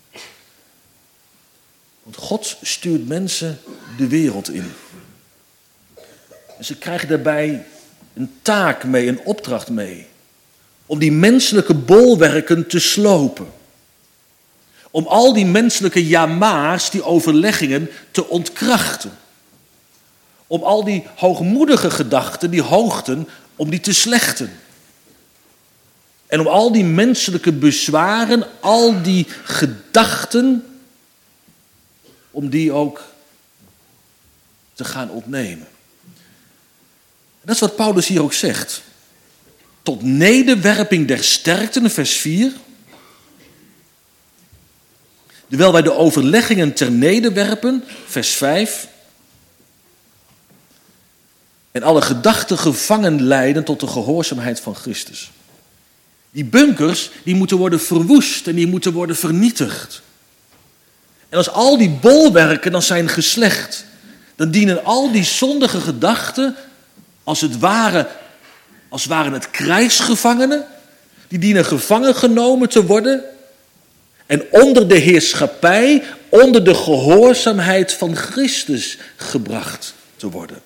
Want God stuurt mensen de wereld in. En ze krijgen daarbij een taak mee, een opdracht mee. Om die menselijke bolwerken te slopen. Om al die menselijke jamaars, die overleggingen, te ontkrachten. Om al die hoogmoedige gedachten, die hoogten, om die te slechten. En om al die menselijke bezwaren, al die gedachten, om die ook te gaan ontnemen. Dat is wat Paulus hier ook zegt. Tot nederwerping der sterkten, vers 4. Terwijl wij de overleggingen ter nederwerpen, vers 5. En alle gedachten gevangen leiden tot de gehoorzaamheid van Christus. Die bunkers, die moeten worden verwoest en die moeten worden vernietigd. En als al die bolwerken dan zijn geslecht, dan dienen al die zondige gedachten, als waren het krijgsgevangenen, die dienen gevangen genomen te worden en onder de heerschappij, onder de gehoorzaamheid van Christus gebracht te worden.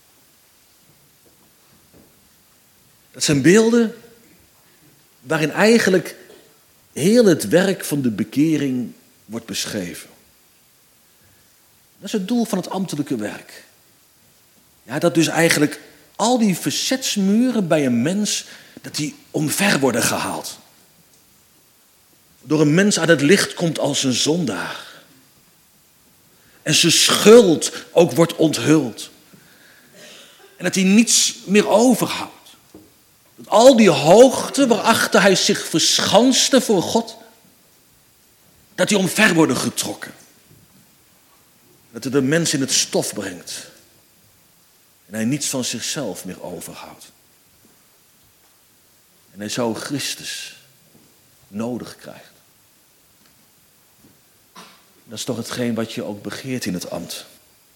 Dat zijn beelden waarin eigenlijk heel het werk van de bekering wordt beschreven. Dat is het doel van het ambtelijke werk. Ja, dat dus eigenlijk al die verzetsmuren bij een mens, dat die omver worden gehaald. Door een mens aan het licht komt als een zondaar. en zijn schuld ook wordt onthuld. En dat hij niets meer overhoudt. Dat al die hoogte waarachter hij zich verschanste voor God, dat die omver worden getrokken. Dat het de mens in het stof brengt. En hij niets van zichzelf meer overhoudt. En hij zo Christus nodig krijgt. Dat is toch hetgeen wat je ook begeert in het ambt.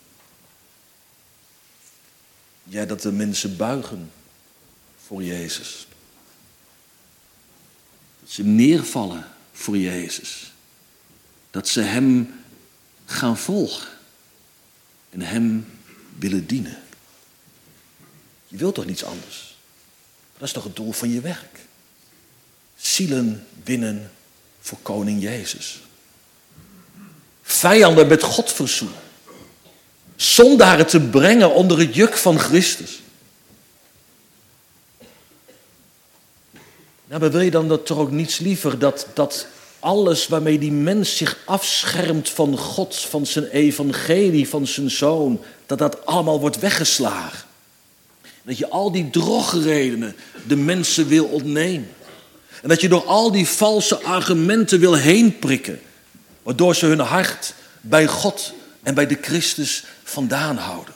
Ja, dat de mensen buigen voor Jezus. Dat ze neervallen voor Jezus. Dat ze hem gaan volgen. En hem willen dienen. Je wilt toch niets anders? Dat is toch het doel van je werk? Zielen winnen voor koning Jezus. Vijanden met God verzoenen. Zondaren te brengen onder het juk van Christus. Nou, maar wil je dan dat toch ook niets liever dat alles waarmee die mens zich afschermt van God, van zijn evangelie, van zijn zoon, dat allemaal wordt weggeslagen. Dat je al die drogredenen de mensen wil ontnemen. En dat je door al die valse argumenten wil heen prikken, waardoor ze hun hart bij God en bij de Christus vandaan houden.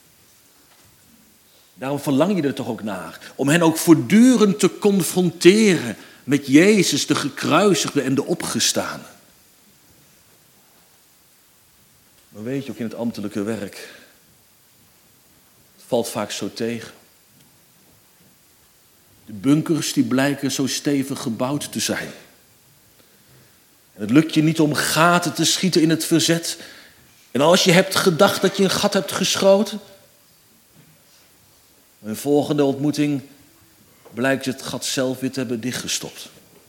Daarom verlang je er toch ook naar, om hen ook voortdurend te confronteren met Jezus, de gekruisigde en de opgestane. Maar weet je, ook in het ambtelijke werk, het valt vaak zo tegen. De bunkers die blijken zo stevig gebouwd te zijn. En het lukt je niet om gaten te schieten in het verzet. En als je hebt gedacht dat je een gat hebt geschoten, in de volgende ontmoeting blijkt je het gat zelf weer te hebben dichtgestopt.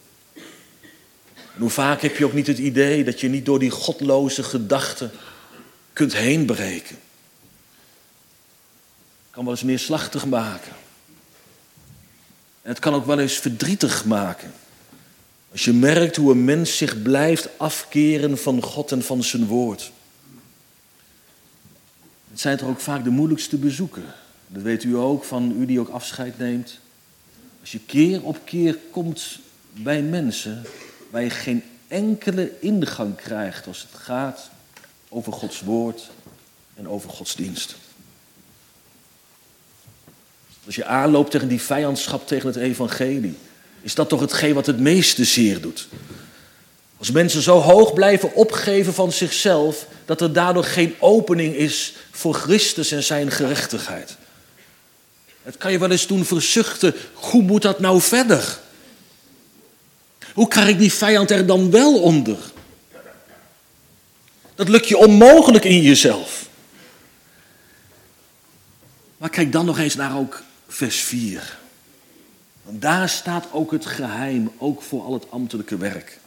En hoe vaak heb je ook niet het idee dat je niet door die godloze gedachten kunt heenbreken. Het kan wel eens neerslachtig maken. En het kan ook wel eens verdrietig maken. Als je merkt hoe een mens zich blijft afkeren van God en van zijn woord. Het zijn toch ook vaak de moeilijkste bezoeken. Dat weet u ook, van u die ook afscheid neemt. Als je keer op keer komt bij mensen waar je geen enkele ingang krijgt als het gaat over Gods woord en over Gods dienst. Als je aanloopt tegen die vijandschap tegen het evangelie, is dat toch hetgeen wat het meeste zeer doet. Als mensen zo hoog blijven opgeven van zichzelf, dat er daardoor geen opening is voor Christus en zijn gerechtigheid. Het kan je wel eens doen verzuchten, hoe moet dat nou verder? Hoe krijg ik die vijand er dan wel onder? Dat lukt je onmogelijk in jezelf. Maar kijk dan nog eens naar ook vers 4. Want daar staat ook het geheim, ook voor al het ambtelijke werk.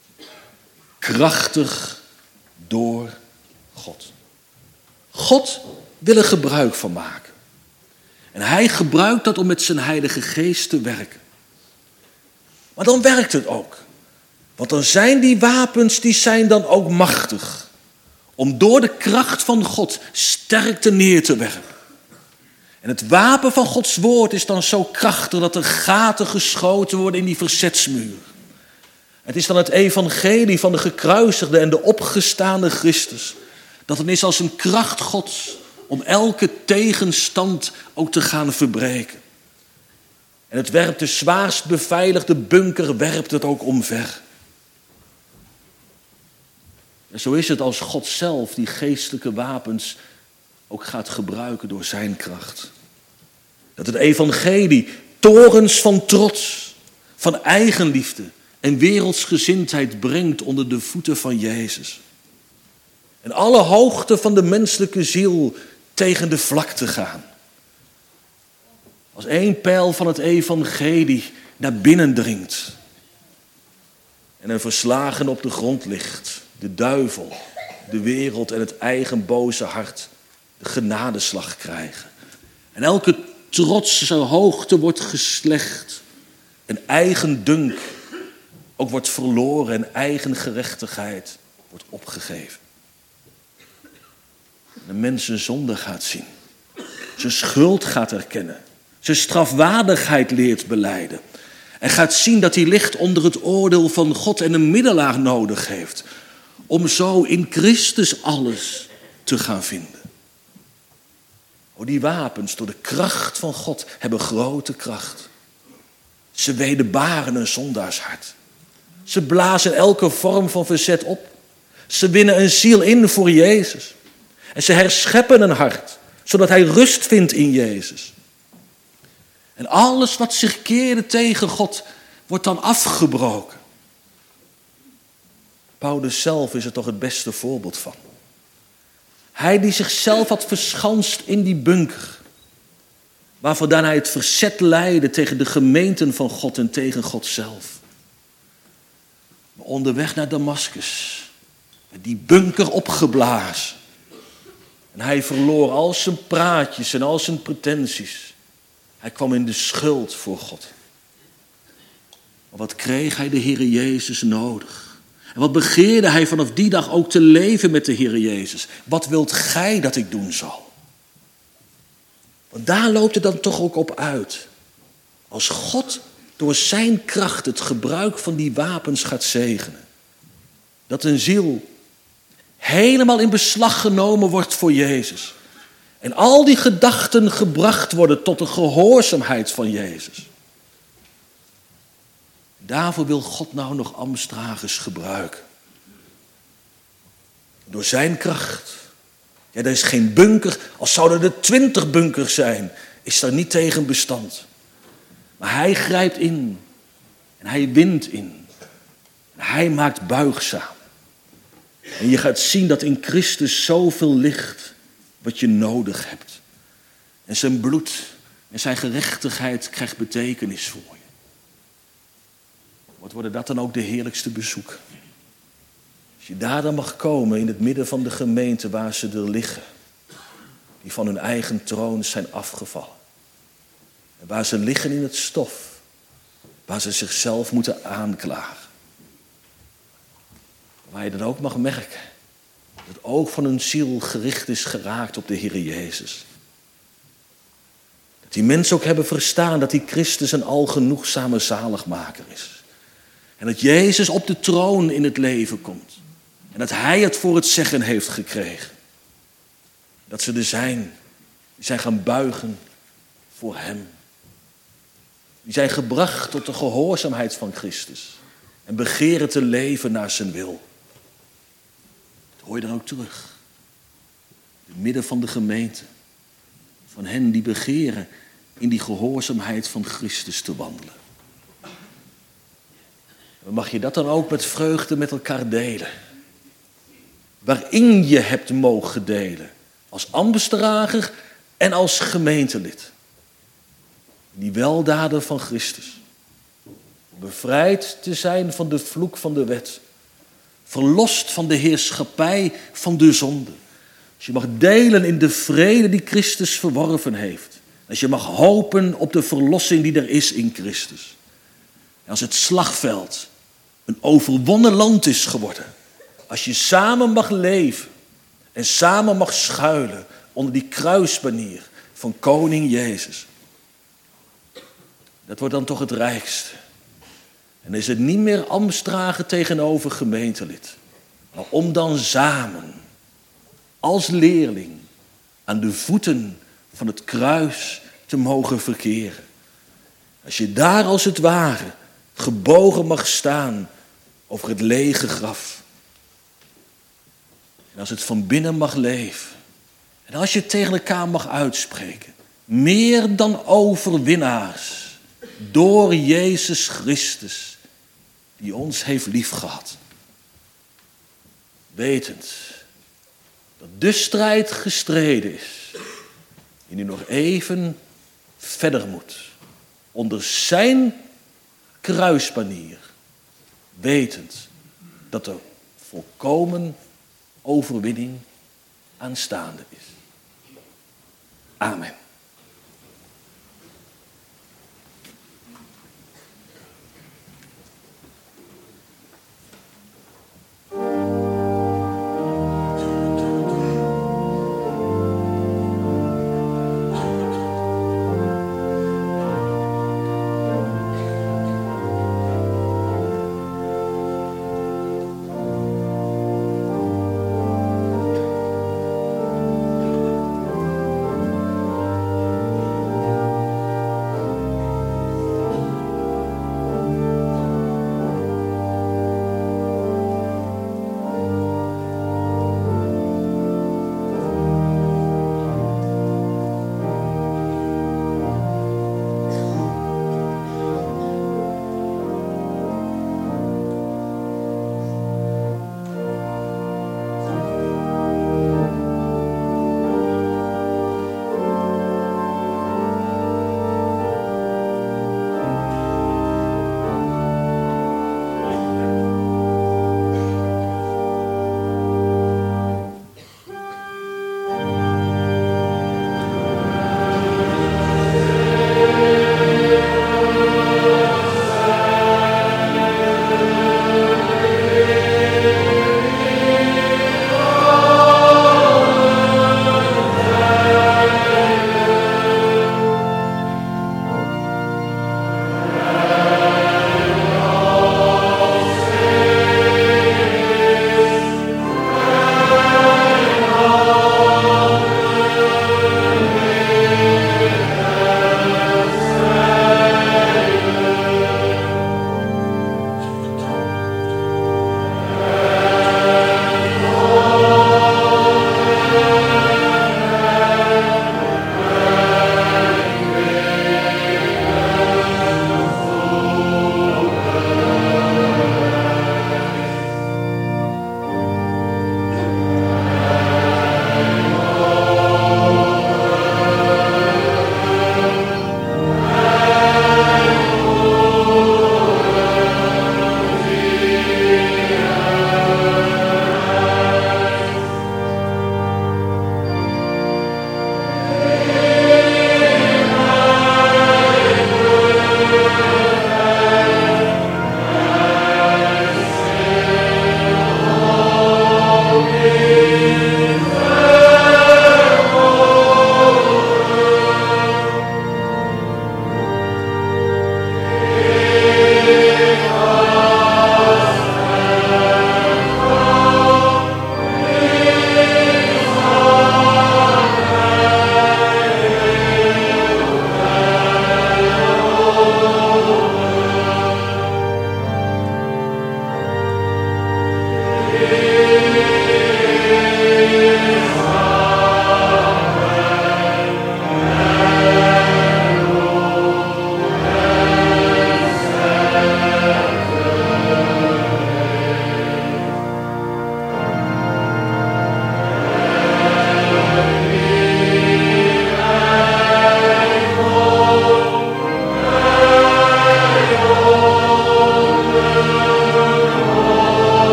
Krachtig door God. God wil er gebruik van maken. En hij gebruikt dat om met zijn Heilige Geest te werken. Maar dan werkt het ook. Want dan zijn die wapens, die zijn dan ook machtig. Om door de kracht van God sterkte neer te werpen. En het wapen van Gods woord is dan zo krachtig dat er gaten geschoten worden in die verzetsmuur. Het is dan het evangelie van de gekruisigde en de opgestaande Christus. Dat het is als een kracht Gods om elke tegenstand ook te gaan verbreken. En het werpt de zwaarst beveiligde bunker, werpt het ook omver. En zo is het als God zelf die geestelijke wapens ook gaat gebruiken door zijn kracht. Dat het evangelie torens van trots, van eigenliefde en wereldsgezindheid brengt onder de voeten van Jezus. En alle hoogte van de menselijke ziel tegen de vlakte gaan. Als één pijl van het evangelie naar binnen dringt. En een verslagen op de grond ligt. De duivel, de wereld en het eigen boze hart de genadeslag krijgen. En elke trotse hoogte wordt geslecht. En eigen dunk ook wordt verloren en eigen gerechtigheid wordt opgegeven. De mens zijn zonde gaat zien. Zijn schuld gaat erkennen. Zijn strafwaardigheid leert belijden. En gaat zien dat hij ligt onder het oordeel van God en een middelaar nodig heeft. Om zo in Christus alles te gaan vinden. Die wapens door de kracht van God hebben grote kracht. Ze wederbaren een zondaarshart. Ze blazen elke vorm van verzet op. Ze winnen een ziel in voor Jezus. En ze herscheppen een hart, zodat hij rust vindt in Jezus. En alles wat zich keerde tegen God, wordt dan afgebroken. Paulus zelf is er toch het beste voorbeeld van. Hij die zichzelf had verschanst in die bunker, waarvandaan hij het verzet leidde tegen de gemeenten van God en tegen God zelf. Maar onderweg naar Damaskus werd die bunker opgeblazen. En hij verloor al zijn praatjes en al zijn pretenties. Hij kwam in de schuld voor God. Maar wat kreeg hij de Heere Jezus nodig? En wat begeerde hij vanaf die dag ook te leven met de Heere Jezus? Wat wilt gij dat ik doen zal? Want daar loopt het dan toch ook op uit. Als God door zijn kracht het gebruik van die wapens gaat zegenen. Dat een ziel helemaal in beslag genomen wordt voor Jezus. En al die gedachten gebracht worden tot de gehoorzaamheid van Jezus. Daarvoor wil God nou nog ambtsdragers gebruiken. Door zijn kracht. Ja, er is geen bunker, al zouden er 20 bunkers zijn, is daar niet tegen bestand. Maar hij grijpt in. En hij wint in. En hij maakt buigzaam. En je gaat zien dat in Christus zoveel ligt wat je nodig hebt. En zijn bloed en zijn gerechtigheid krijgt betekenis voor je. Wat worden dat dan ook de heerlijkste bezoeken? Als je daar dan mag komen in het midden van de gemeente waar ze er liggen. Die van hun eigen troon zijn afgevallen. En waar ze liggen in het stof. Waar ze zichzelf moeten aanklagen. Waar je dan ook mag merken dat het oog van hun ziel gericht is geraakt op de Heer Jezus. Dat die mensen ook hebben verstaan dat die Christus een algenoegzame zaligmaker is. En dat Jezus op de troon in het leven komt. En dat hij het voor het zeggen heeft gekregen. Dat ze er zijn. Die zijn gaan buigen voor hem. Die zijn gebracht tot de gehoorzaamheid van Christus. En begeren te leven naar zijn wil. Dat hoor je dan ook terug. In het midden van de gemeente. Van hen die begeren in die gehoorzaamheid van Christus te wandelen. En mag je dat dan ook met vreugde met elkaar delen. Waarin je hebt mogen delen. Als ambtsdrager en als gemeentelid. Die weldaden van Christus. Bevrijd te zijn van de vloek van de wet. Verlost van de heerschappij van de zonde. Als je mag delen in de vrede die Christus verworven heeft. Als je mag hopen op de verlossing die er is in Christus. En als het slagveld een overwonnen land is geworden. Als je samen mag leven en samen mag schuilen onder die kruisbanier van koning Jezus. Dat wordt dan toch het rijkste. En is het niet meer ambtsdragen tegenover gemeentelid. Maar om dan samen, als leerling, aan de voeten van het kruis te mogen verkeren. Als je daar als het ware gebogen mag staan over het lege graf. En als het van binnen mag leven. En als je het tegen elkaar mag uitspreken. Meer dan overwinnaars. Door Jezus Christus. Die ons heeft liefgehad. Wetend. Dat de strijd gestreden is. Die nu nog even verder moet. Onder zijn kruisbanier. Wetend dat er volkomen overwinning aanstaande is. Amen.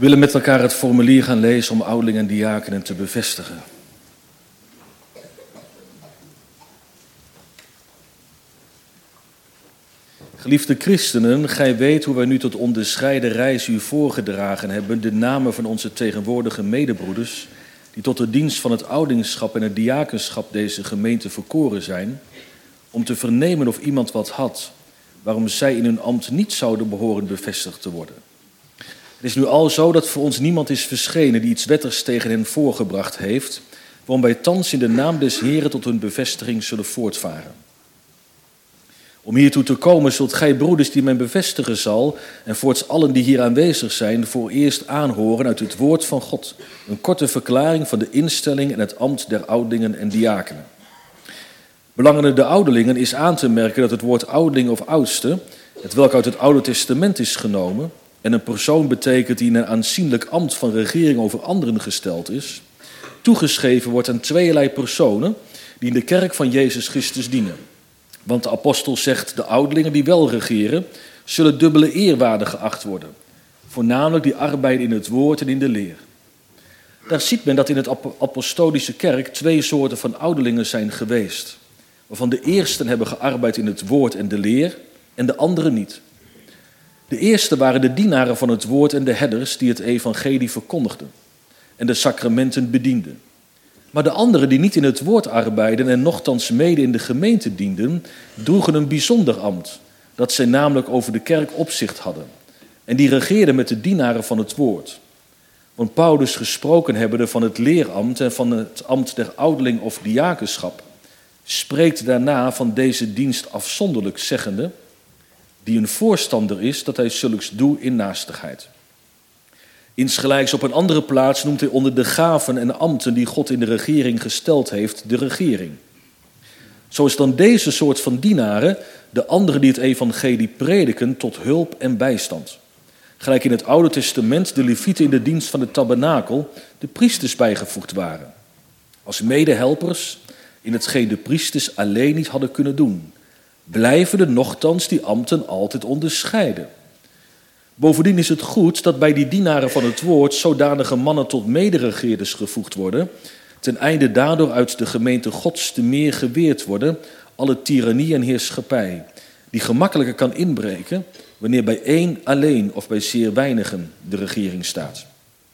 We willen met elkaar het formulier gaan lezen om ouderlingen en diakenen te bevestigen. Geliefde christenen, gij weet hoe wij nu tot onderscheiden reis u voorgedragen hebben de namen van onze tegenwoordige medebroeders, die tot de dienst van het oudingschap en het diakenschap deze gemeente verkoren zijn, om te vernemen of iemand wat had, waarom zij in hun ambt niet zouden behoren bevestigd te worden. Het is nu al zo dat voor ons niemand is verschenen die iets wettigs tegen hen voorgebracht heeft, waarom wij thans in de naam des Heren tot hun bevestiging zullen voortvaren. Om hiertoe te komen zult gij, broeders, die men bevestigen zal, en voorts allen die hier aanwezig zijn, voor eerst aanhoren uit het woord van God een korte verklaring van de instelling en het ambt der ouderlingen en diakenen. Belangende de ouderlingen is aan te merken dat het woord ouderling of oudste, hetwelk uit het Oude Testament is genomen en een persoon betekent die in een aanzienlijk ambt van regering over anderen gesteld is, toegeschreven wordt aan tweeërlei personen die in de kerk van Jezus Christus dienen. Want de apostel zegt, de ouderlingen die wel regeren, zullen dubbele eerwaarde geacht worden. Voornamelijk die arbeiden in het woord en in de leer. Daar ziet men dat in het apostolische kerk 2 soorten van ouderlingen zijn geweest. Waarvan de eersten hebben gearbeid in het woord en de leer en de anderen niet. De eerste waren de dienaren van het woord en de herders die het evangelie verkondigden en de sacramenten bedienden. Maar de anderen die niet in het woord arbeiden en nochtans mede in de gemeente dienden, droegen een bijzonder ambt, dat zij namelijk over de kerk opzicht hadden. En die regeerden met de dienaren van het woord. Want Paulus gesproken hebbende van het leerambt en van het ambt der ouderling of diakenschap, spreekt daarna van deze dienst afzonderlijk zeggende, die een voorstander is dat hij zulks doe in naastigheid. Insgelijks op een andere plaats noemt hij onder de gaven en ambten die God in de regering gesteld heeft, de regering. Zo is dan deze soort van dienaren de anderen die het evangelie prediken tot hulp en bijstand. Gelijk in het Oude Testament de levieten in de dienst van het tabernakel de priesters bijgevoegd waren. Als medehelpers in hetgeen de priesters alleen niet hadden kunnen doen, blijven de nochtans die ambten altijd onderscheiden. Bovendien is het goed dat bij die dienaren van het woord zodanige mannen tot mederegeerders gevoegd worden, ten einde daardoor uit de gemeente Gods te meer geweerd worden alle tirannie en heerschappij, die gemakkelijker kan inbreken wanneer bij één alleen of bij zeer weinigen de regering staat.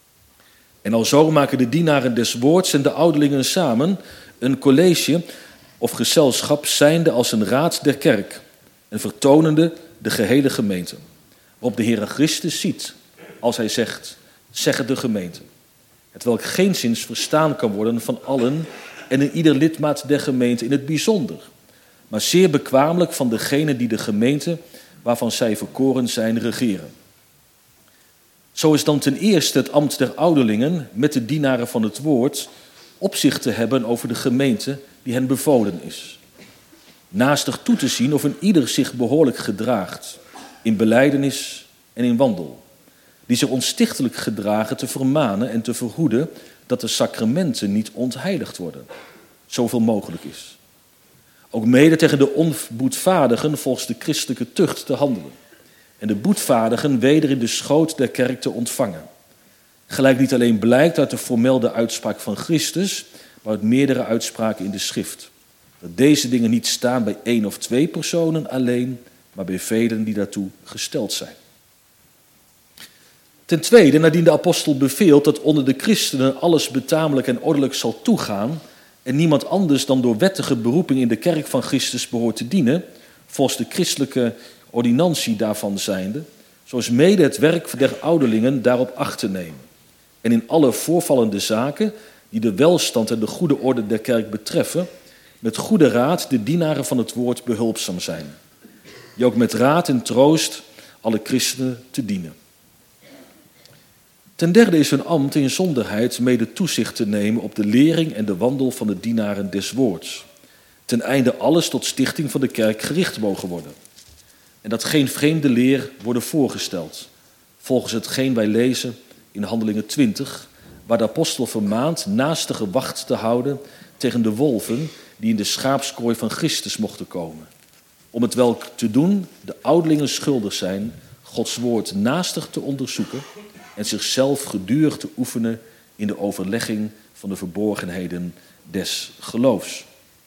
En alzo maken de dienaren des woords en de ouderlingen samen een college of gezelschap zijnde als een raad der kerk en vertonende de gehele gemeente. Waarop de Heere Christus ziet, als hij zegt, zeg het de gemeente. Hetwelk geenszins verstaan kan worden van allen en in ieder lidmaat der gemeente in het bijzonder. Maar zeer bekwamelijk van degene die de gemeente, waarvan zij verkoren zijn, regeren. Zo is dan ten eerste het ambt der ouderlingen met de dienaren van het woord opzicht te hebben over de gemeente die hen bevolen is. Naastig toe te zien of een ieder zich behoorlijk gedraagt in belijdenis en in wandel, die zich onstichtelijk gedragen te vermanen en te verhoeden dat de sacramenten niet ontheiligd worden, zoveel mogelijk is. Ook mede tegen de onboedvadigen volgens de christelijke tucht te handelen en de boedvadigen weder in de schoot der kerk te ontvangen. Gelijk niet alleen blijkt uit de formele uitspraak van Christus, maar uit meerdere uitspraken in de schrift, dat deze dingen niet staan bij 1 of 2 personen alleen, maar bij velen die daartoe gesteld zijn. Ten tweede, nadien de apostel beveelt dat onder de christenen alles betamelijk en ordelijk zal toegaan en niemand anders dan door wettige beroeping in de kerk van Christus behoort te dienen, volgens de christelijke ordinantie daarvan zijnde, zo is mede het werk der ouderlingen daarop acht te nemen. En in alle voorvallende zaken die de welstand en de goede orde der kerk betreffen, met goede raad de dienaren van het woord behulpzaam zijn, die ook met raad en troost alle christenen te dienen. Ten derde is hun ambt in zonderheid mede toezicht te nemen op de lering en de wandel van de dienaren des woords, ten einde alles tot stichting van de kerk gericht mogen worden. En dat geen vreemde leer worden voorgesteld, volgens hetgeen wij lezen in Handelingen 20, waar de apostel vermaant naastige wacht te houden tegen de wolven die in de schaapskooi van Christus mochten komen. Om het welk te doen de ouderlingen schuldig zijn, Gods woord naastig te onderzoeken en zichzelf gedurig te oefenen in de overlegging van de verborgenheden des geloofs.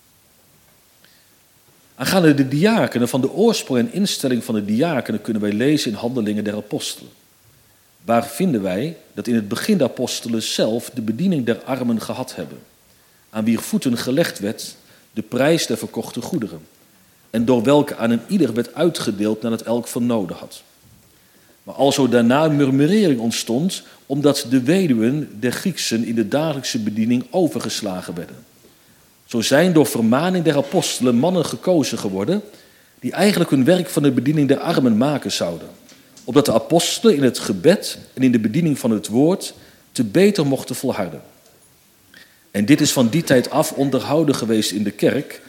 Aangaande de diakenen, van de oorsprong en instelling van de diakenen kunnen wij lezen in Handelingen der Apostelen. Waar vinden wij dat in het begin de apostelen zelf de bediening der armen gehad hebben, aan wier voeten gelegd werd de prijs der verkochte goederen, en door welke aan een ieder werd uitgedeeld naar het elk van noden had. Maar alzo daarna een murmurering ontstond, omdat de weduwen der Grieksen in de dagelijkse bediening overgeslagen werden. Zo zijn door vermaning der apostelen mannen gekozen geworden, die eigenlijk hun werk van de bediening der armen maken zouden, opdat de apostelen in het gebed en in de bediening van het woord te beter mochten volharden. En dit is van die tijd af onderhouden geweest in de kerk,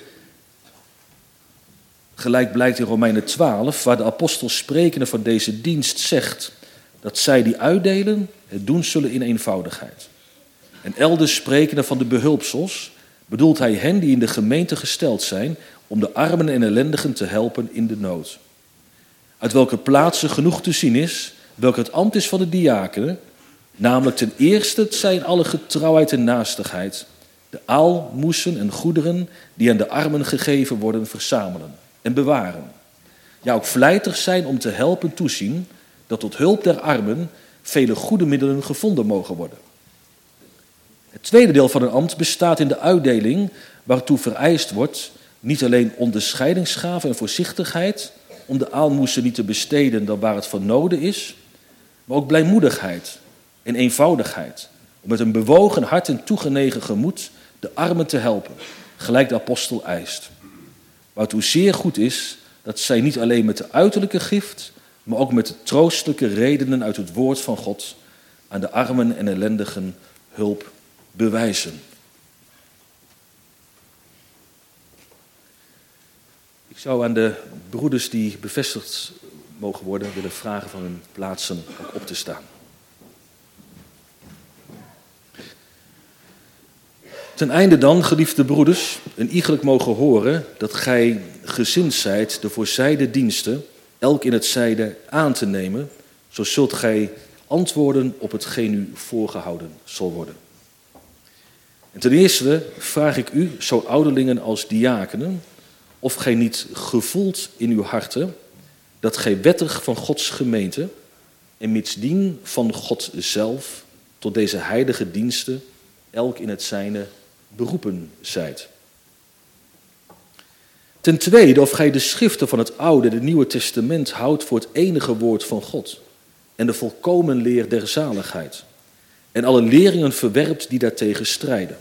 gelijk blijkt in Romeinen 12, waar de apostel sprekende van deze dienst zegt dat zij die uitdelen het doen zullen in eenvoudigheid. En elders sprekende van de behulpsels bedoelt hij hen die in de gemeente gesteld zijn om de armen en ellendigen te helpen in de nood. Uit welke plaatsen genoeg te zien is, welk het ambt is van de diakenen, namelijk ten eerste het zijn alle getrouwheid en naastigheid, de aalmoezen en goederen die aan de armen gegeven worden verzamelen en bewaren. Ja, ook vlijtig zijn om te helpen toezien dat tot hulp der armen vele goede middelen gevonden mogen worden. Het tweede deel van een ambt bestaat in de uitdeling waartoe vereist wordt niet alleen onderscheidingsgave en voorzichtigheid om de aalmoezen niet te besteden dan waar het van noden is, maar ook blijmoedigheid en eenvoudigheid om met een bewogen hart en toegenegen gemoed de armen te helpen, gelijk de apostel eist. Waartoe zeer goed is dat zij niet alleen met de uiterlijke gift, maar ook met de troostelijke redenen uit het woord van God aan de armen en ellendigen hulp bewijzen. Ik zou aan de broeders die bevestigd mogen worden willen vragen van hun plaatsen ook op te staan. Ten einde dan, geliefde broeders, een iegelijk mogen horen dat gij gezind zijt de voorzijde diensten, elk in het zijde aan te nemen, zo zult gij antwoorden op hetgeen u voorgehouden zal worden. En ten eerste vraag ik u, zo ouderlingen als diakenen, of gij niet gevoelt in uw harten dat gij wettig van Gods gemeente en mitsdien van God zelf tot deze heilige diensten elk in het zijne beroepen zijt. Ten tweede, of gij de schriften van het Oude en het Nieuwe Testament houdt voor het enige woord van God en de volkomen leer der zaligheid en alle leringen verwerpt die daartegen strijden.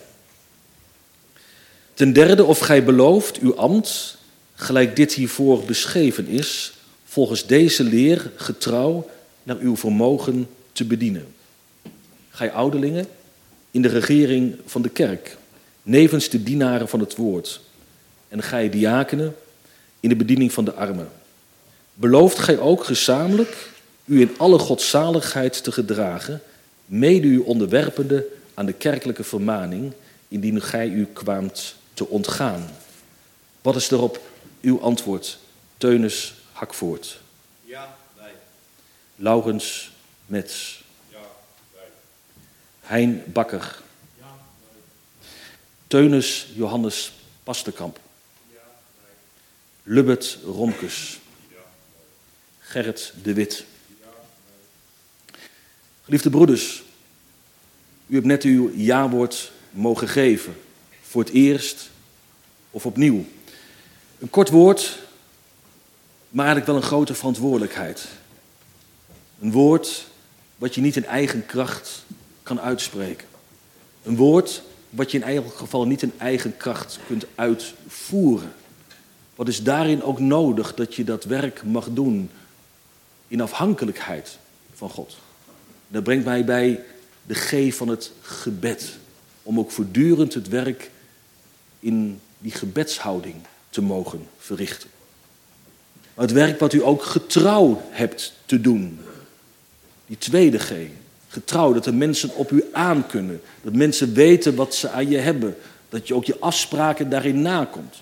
Ten derde, of gij belooft uw ambt, gelijk dit hiervoor beschreven is, volgens deze leer getrouw naar uw vermogen te bedienen. Gij ouderlingen in de regering van de kerk, nevens de dienaren van het woord, en gij diakenen in de bediening van de armen. Belooft gij ook gezamenlijk u in alle godzaligheid te gedragen, mede u onderwerpende aan de kerkelijke vermaning, indien gij u kwaamt te ontgaan. Wat is daarop uw antwoord, Teunis Hakvoort? Ja, wij. Laurens Mets. Ja, wij. Hein Bakker. Ja, wij. Teunis Johannes Pasterkamp. Ja, wij. Lubbert Romkes. Ja, wij. Gerrit de Wit. Ja, wij. Geliefde broeders, u hebt net uw jawoord mogen geven. Voor het eerst of opnieuw. Een kort woord, maar eigenlijk wel een grote verantwoordelijkheid. Een woord wat je niet in eigen kracht kan uitspreken. Een woord wat je in elk geval niet in eigen kracht kunt uitvoeren. Wat is daarin ook nodig dat je dat werk mag doen in afhankelijkheid van God? Dat brengt mij bij de G van het gebed. Om ook voortdurend het werk in die gebedshouding te mogen verrichten. Maar het werk wat u ook getrouw hebt te doen. Die tweede G. Getrouw, dat de mensen op u aan kunnen. Dat mensen weten wat ze aan je hebben. Dat je ook je afspraken daarin nakomt.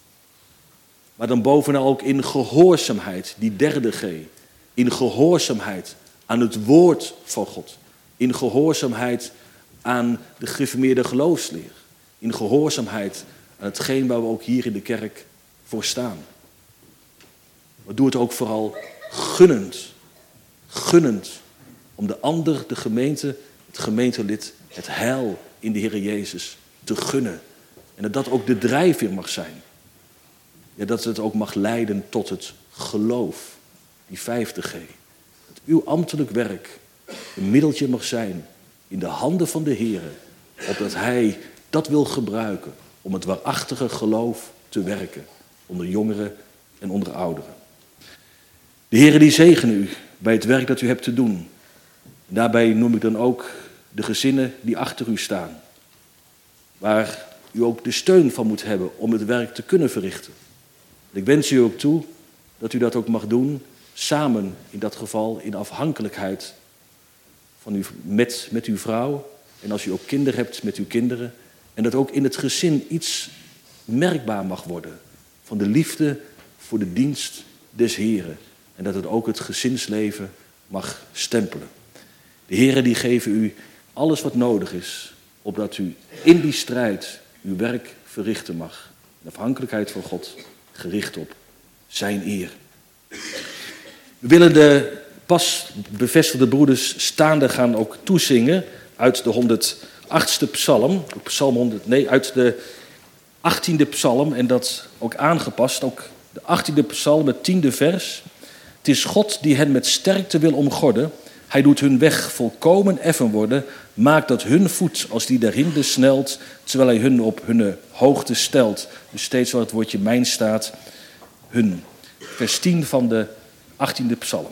Maar dan bovenal ook in gehoorzaamheid, die derde G. In gehoorzaamheid aan het woord van God. In gehoorzaamheid aan de gereformeerde geloofsleer. In gehoorzaamheid aan hetgeen waar we ook hier in de kerk voor staan. Maar doe het ook vooral gunnend. Gunnend om de ander, de gemeente, het gemeentelid, het heil in de Heer Jezus te gunnen. En dat dat ook de drijfveer mag zijn. Ja, dat het ook mag leiden tot het geloof. Die 5e G. Dat uw ambtelijk werk een middeltje mag zijn in de handen van de Heer. Opdat Hij dat wil gebruiken om het waarachtige geloof te werken. Onder jongeren en onder ouderen. De Heer die zegene u bij het werk dat u hebt te doen. Daarbij noem ik dan ook de gezinnen die achter u staan. Waar u ook de steun van moet hebben om het werk te kunnen verrichten. Ik wens u ook toe dat u dat ook mag doen, samen in dat geval in afhankelijkheid van u, met uw vrouw. En als u ook kinderen hebt, met uw kinderen. En dat ook in het gezin iets merkbaar mag worden van de liefde voor de dienst des Heren. En dat het ook het gezinsleven mag stempelen. De Heren die geven u alles wat nodig is, opdat u in die strijd uw werk verrichten mag. In afhankelijkheid van God, gericht op zijn eer. We willen de pas bevestigde broeders staande gaan ook toezingen uit de 108e psalm. Uit de 18e psalm en dat ook aangepast. Ook de 18e psalm, het 10e vers. Het is God die hen met sterkte wil omgorden. Hij doet hun weg volkomen effen worden. Maakt dat hun voet als die der hinde snelt, terwijl hij hun op hun hoogte stelt. Dus steeds waar het woordje mijn staat, hun. Vers 10 van de 18e psalm.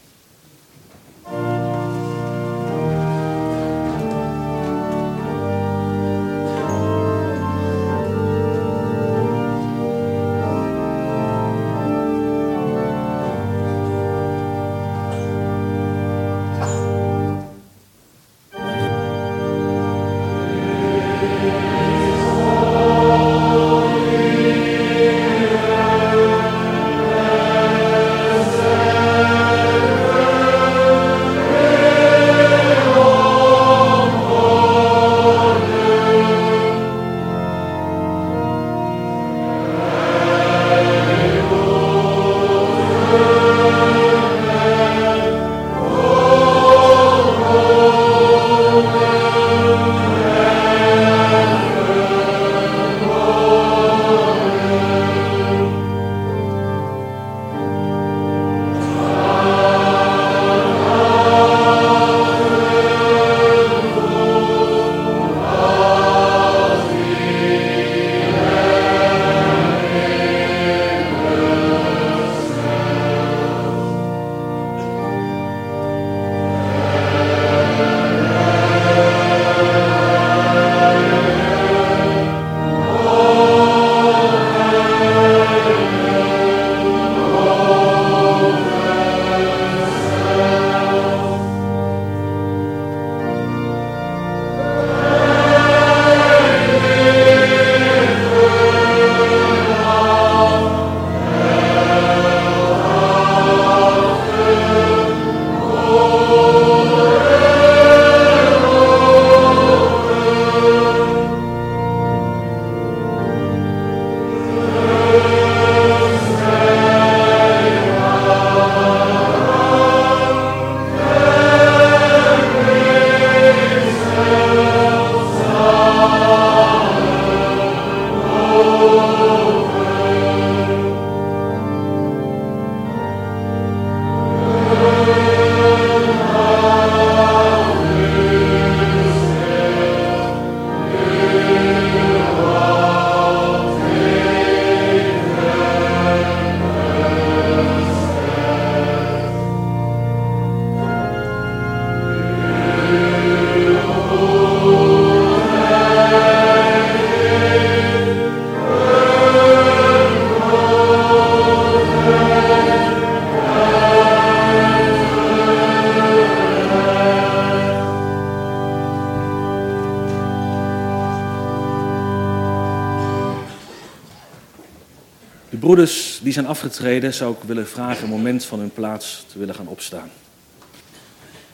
De broeders die zijn afgetreden zou ik willen vragen een moment van hun plaats te willen gaan opstaan.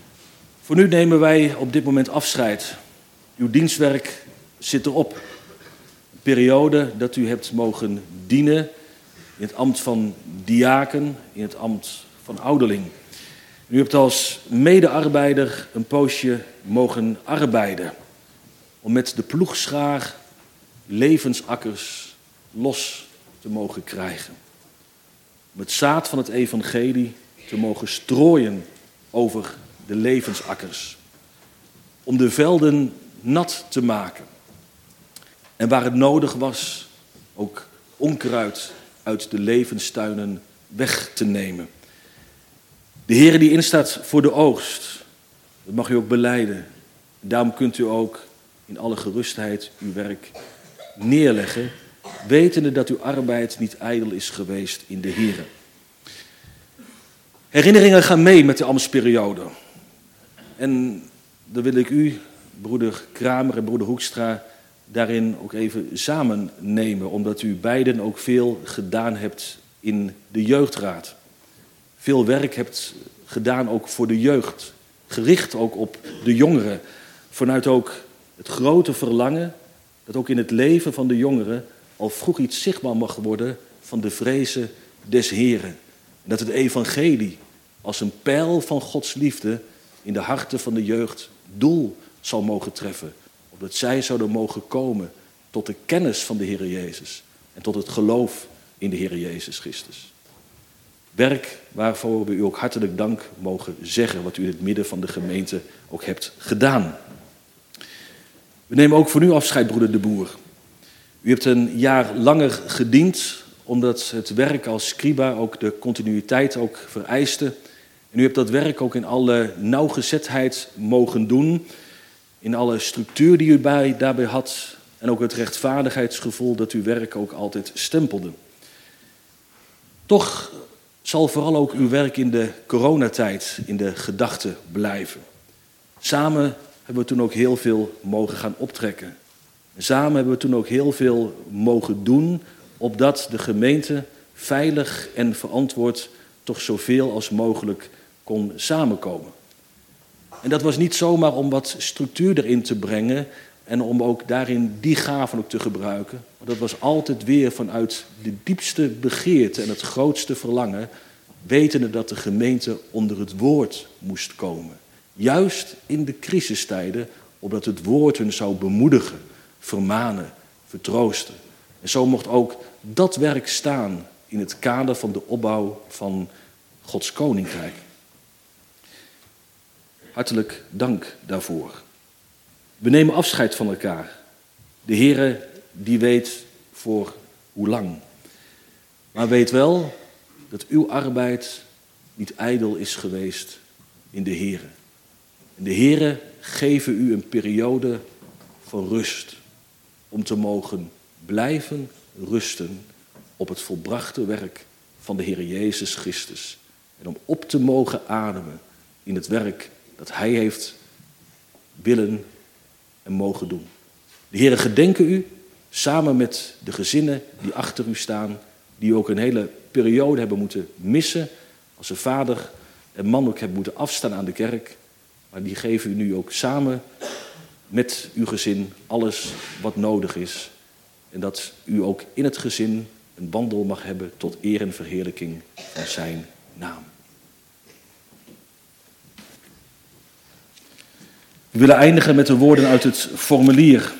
Voor nu nemen wij op dit moment afscheid. Uw dienstwerk zit erop. Een periode dat u hebt mogen dienen in het ambt van diaken, in het ambt van ouderling. U hebt als medearbeider een poosje mogen arbeiden om met de ploegschaar levensakkers los te mogen krijgen. Om het zaad van het evangelie te mogen strooien over de levensakkers. Om de velden nat te maken. En waar het nodig was, ook onkruid uit de levenstuinen weg te nemen. De Heer die instaat voor de oogst, dat mag u ook belijden. Daarom kunt u ook in alle gerustheid uw werk neerleggen, wetende dat uw arbeid niet ijdel is geweest in de Heer. Herinneringen gaan mee met de ambtsperiode. En dan wil ik u, broeder Kramer en broeder Hoekstra, daarin ook even samen nemen, omdat u beiden ook veel gedaan hebt in de jeugdraad. Veel werk hebt gedaan ook voor de jeugd, gericht ook op de jongeren, vanuit ook het grote verlangen dat ook in het leven van de jongeren al vroeg iets zichtbaar mag worden van de vrezen des Heren. En dat het evangelie als een pijl van Gods liefde in de harten van de jeugd doel zal mogen treffen. Opdat zij zouden mogen komen tot de kennis van de Heer Jezus en tot het geloof in de Heer Jezus Christus. Werk waarvoor we u ook hartelijk dank mogen zeggen, wat u in het midden van de gemeente ook hebt gedaan. We nemen ook voor u afscheid, broeder De Boer. U hebt een jaar langer gediend, omdat het werk als scriba ook de continuïteit ook vereiste. En u hebt dat werk ook in alle nauwgezetheid mogen doen, in alle structuur die u daarbij had en ook het rechtvaardigheidsgevoel dat uw werk ook altijd stempelde. Toch zal vooral ook uw werk in de coronatijd in de gedachten blijven. Samen hebben we toen ook heel veel mogen gaan optrekken. Samen hebben we toen ook heel veel mogen doen, opdat de gemeente veilig en verantwoord toch zoveel als mogelijk kon samenkomen. En dat was niet zomaar om wat structuur erin te brengen en om ook daarin die gaven ook te gebruiken. Maar dat was altijd weer vanuit de diepste begeerte en het grootste verlangen, wetende dat de gemeente onder het woord moest komen. Juist in de crisistijden, opdat het woord hun zou bemoedigen, vermanen, vertroosten. En zo mocht ook dat werk staan in het kader van de opbouw van Gods koninkrijk. Hartelijk dank daarvoor. We nemen afscheid van elkaar. De Heere die weet voor hoe lang. Maar weet wel dat uw arbeid niet ijdel is geweest in de Heere. En de Heere geven u een periode van rust. Om te mogen blijven rusten op het volbrachte werk van de Heer Jezus Christus. En om op te mogen ademen in het werk dat Hij heeft willen en mogen doen. De Heere gedenken u, samen met de gezinnen die achter u staan, die ook een hele periode hebben moeten missen, als een vader en man ook hebben moeten afstaan aan de kerk. Maar die geven u nu ook samen met uw gezin alles wat nodig is. En dat u ook in het gezin een wandel mag hebben tot eer en verheerlijking van zijn naam. We willen eindigen met de woorden uit het formulier.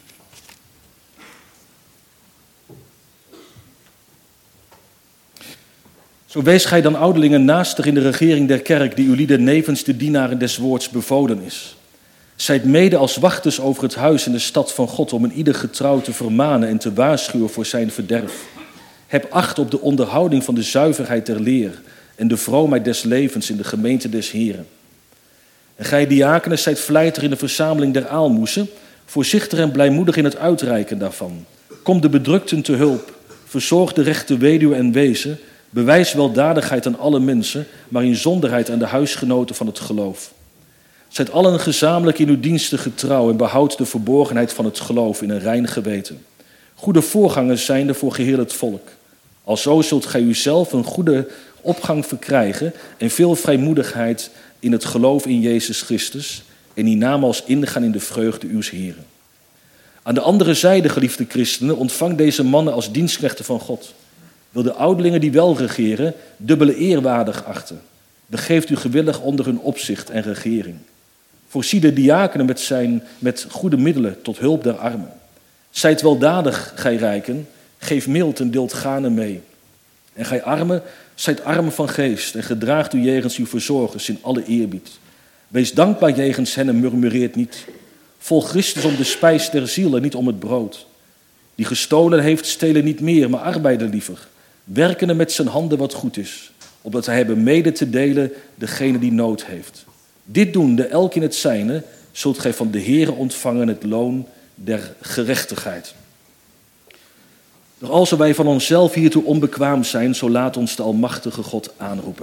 Zo wees gij dan ouderlingen naastig in de regering der kerk, die uw lieden nevens de dienaren des woords bevolen is. Zijt mede als wachters over het huis en de stad van God, om een ieder getrouw te vermanen en te waarschuwen voor zijn verderf. Heb acht op de onderhouding van de zuiverheid der leer en de vroomheid des levens in de gemeente des Heren. En gij diakonen, zijt vlijtig in de verzameling der aalmoezen, voorzichtig en blijmoedig in het uitreiken daarvan. Kom de bedrukten te hulp, verzorg de rechte weduwe en wezen, bewijs weldadigheid aan alle mensen, maar inzonderheid aan de huisgenoten van het geloof. Zijt allen gezamenlijk in uw diensten getrouw en behoud de verborgenheid van het geloof in een rein geweten. Goede voorgangers zijnde voor geheel het volk. Alzo zult gij uzelf een goede opgang verkrijgen en veel vrijmoedigheid in het geloof in Jezus Christus en die namals ingaan in de vreugde uws Heren. Aan de andere zijde, geliefde christenen, ontvang deze mannen als dienstknechten van God. Wil de ouderlingen die wel regeren dubbele eerwaardig achten. Begeeft u gewillig onder hun opzicht en regering. Voorzie de diakenen met goede middelen tot hulp der armen. Zijt weldadig, gij rijken, geef mild en deelt gaarne mee. En gij armen, zijt armen van geest en gedraagt u jegens uw verzorgers in alle eerbied. Wees dankbaar jegens hen en murmureert niet. Volg Christus om de spijs der ziel en niet om het brood. Die gestolen heeft, stelen niet meer, maar arbeiden liever. Werkende met zijn handen wat goed is, opdat hij hebben mede te delen degene die nood heeft. Dit doende, elk in het zijne, zult gij van de Heere ontvangen het loon der gerechtigheid. Doch als wij van onszelf hiertoe onbekwaam zijn, zo laat ons de almachtige God aanroepen.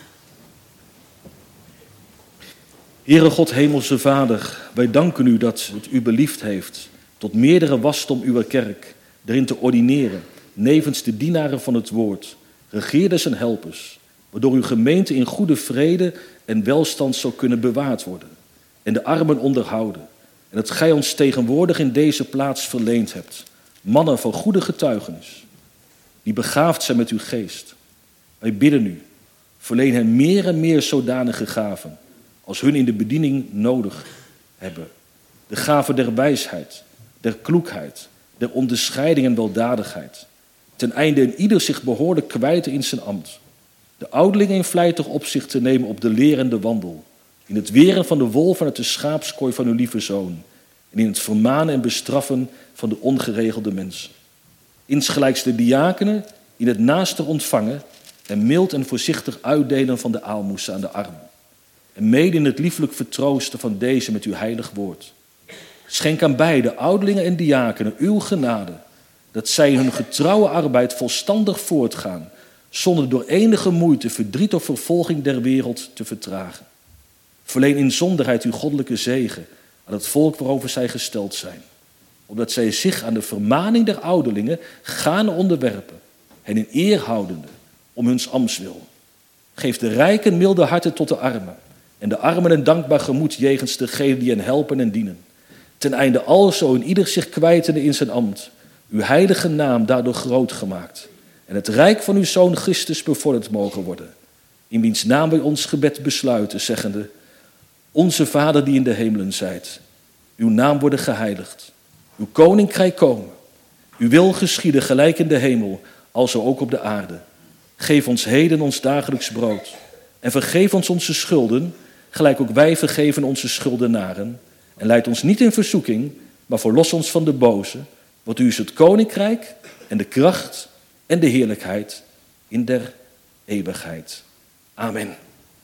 Heere God, hemelse Vader, wij danken u dat het u beliefd heeft tot meerdere wasdom uw kerk erin te ordineren, nevens de dienaren van het woord, regeerders en helpers, waardoor uw gemeente in goede vrede en welstand zou kunnen bewaard worden en de armen onderhouden. En dat gij ons tegenwoordig in deze plaats verleend hebt, mannen van goede getuigenis, die begaafd zijn met uw geest. Wij bidden u, verleen hen meer en meer zodanige gaven, als hun in de bediening nodig hebben. De gaven der wijsheid, der kloekheid, der onderscheiding en weldadigheid, ten einde in ieder zich behoorlijk kwijten in zijn ambt. De ouderlingen in vlijtig opzicht te nemen op de lerende wandel, in het weren van de wolven uit de schaapskooi van uw lieve zoon, en in het vermanen en bestraffen van de ongeregelde mensen. Insgelijks de diakenen in het naaste ontvangen en mild en voorzichtig uitdelen van de aalmoezen aan de armen. En mede in het lieflijk vertroosten van deze met uw heilig woord. Schenk aan beide, ouderlingen en diakenen, uw genade, dat zij in hun getrouwe arbeid volstandig voortgaan, zonder door enige moeite, verdriet of vervolging der wereld te vertragen. Verleen in zonderheid uw goddelijke zegen aan het volk waarover zij gesteld zijn, opdat zij zich aan de vermaning der ouderlingen gaarne onderwerpen, hen in eer houdende om huns ambtswil. Geef de rijken milde harten tot de armen, en de armen een dankbaar gemoed jegens degenen die hen helpen en dienen. Ten einde alzo in ieder zich kwijtende in zijn ambt, uw heilige naam daardoor groot gemaakt, en het rijk van uw Zoon Christus bevorderd mogen worden. In wiens naam wij ons gebed besluiten, zeggende: Onze Vader die in de hemelen zijt, uw naam worden geheiligd, uw koninkrijk komen, uw wil geschieden gelijk in de hemel, alzo ook op de aarde. Geef ons heden ons dagelijks brood, en vergeef ons onze schulden, gelijk ook wij vergeven onze schuldenaren. En leid ons niet in verzoeking, maar verlos ons van de boze, want u is het koninkrijk en de kracht en de heerlijkheid in der eeuwigheid. Amen.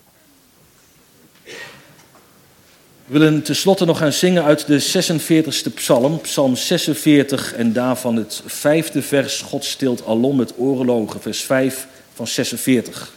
We willen tenslotte nog gaan zingen uit de 46e psalm, psalm 46 en daarvan het 5e vers, God stilt alom met oorlogen, vers 5 van 46.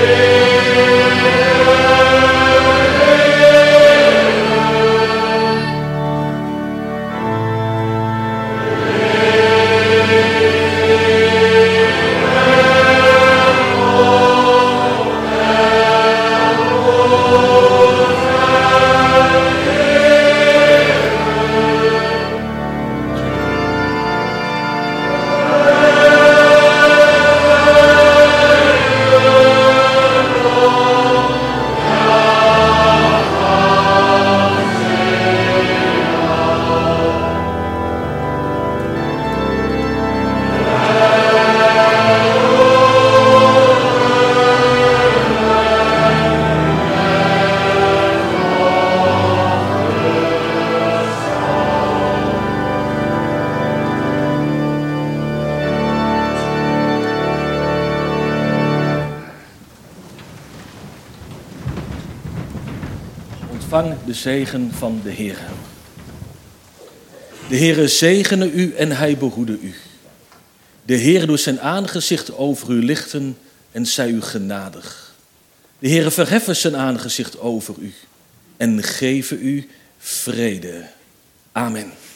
Ontvang de zegen van de Heere. De Heere zegene u en hij behoede u. De Heere doet zijn aangezicht over u lichten en zij u genadig. De Heere verheffen zijn aangezicht over u en geven u vrede. Amen.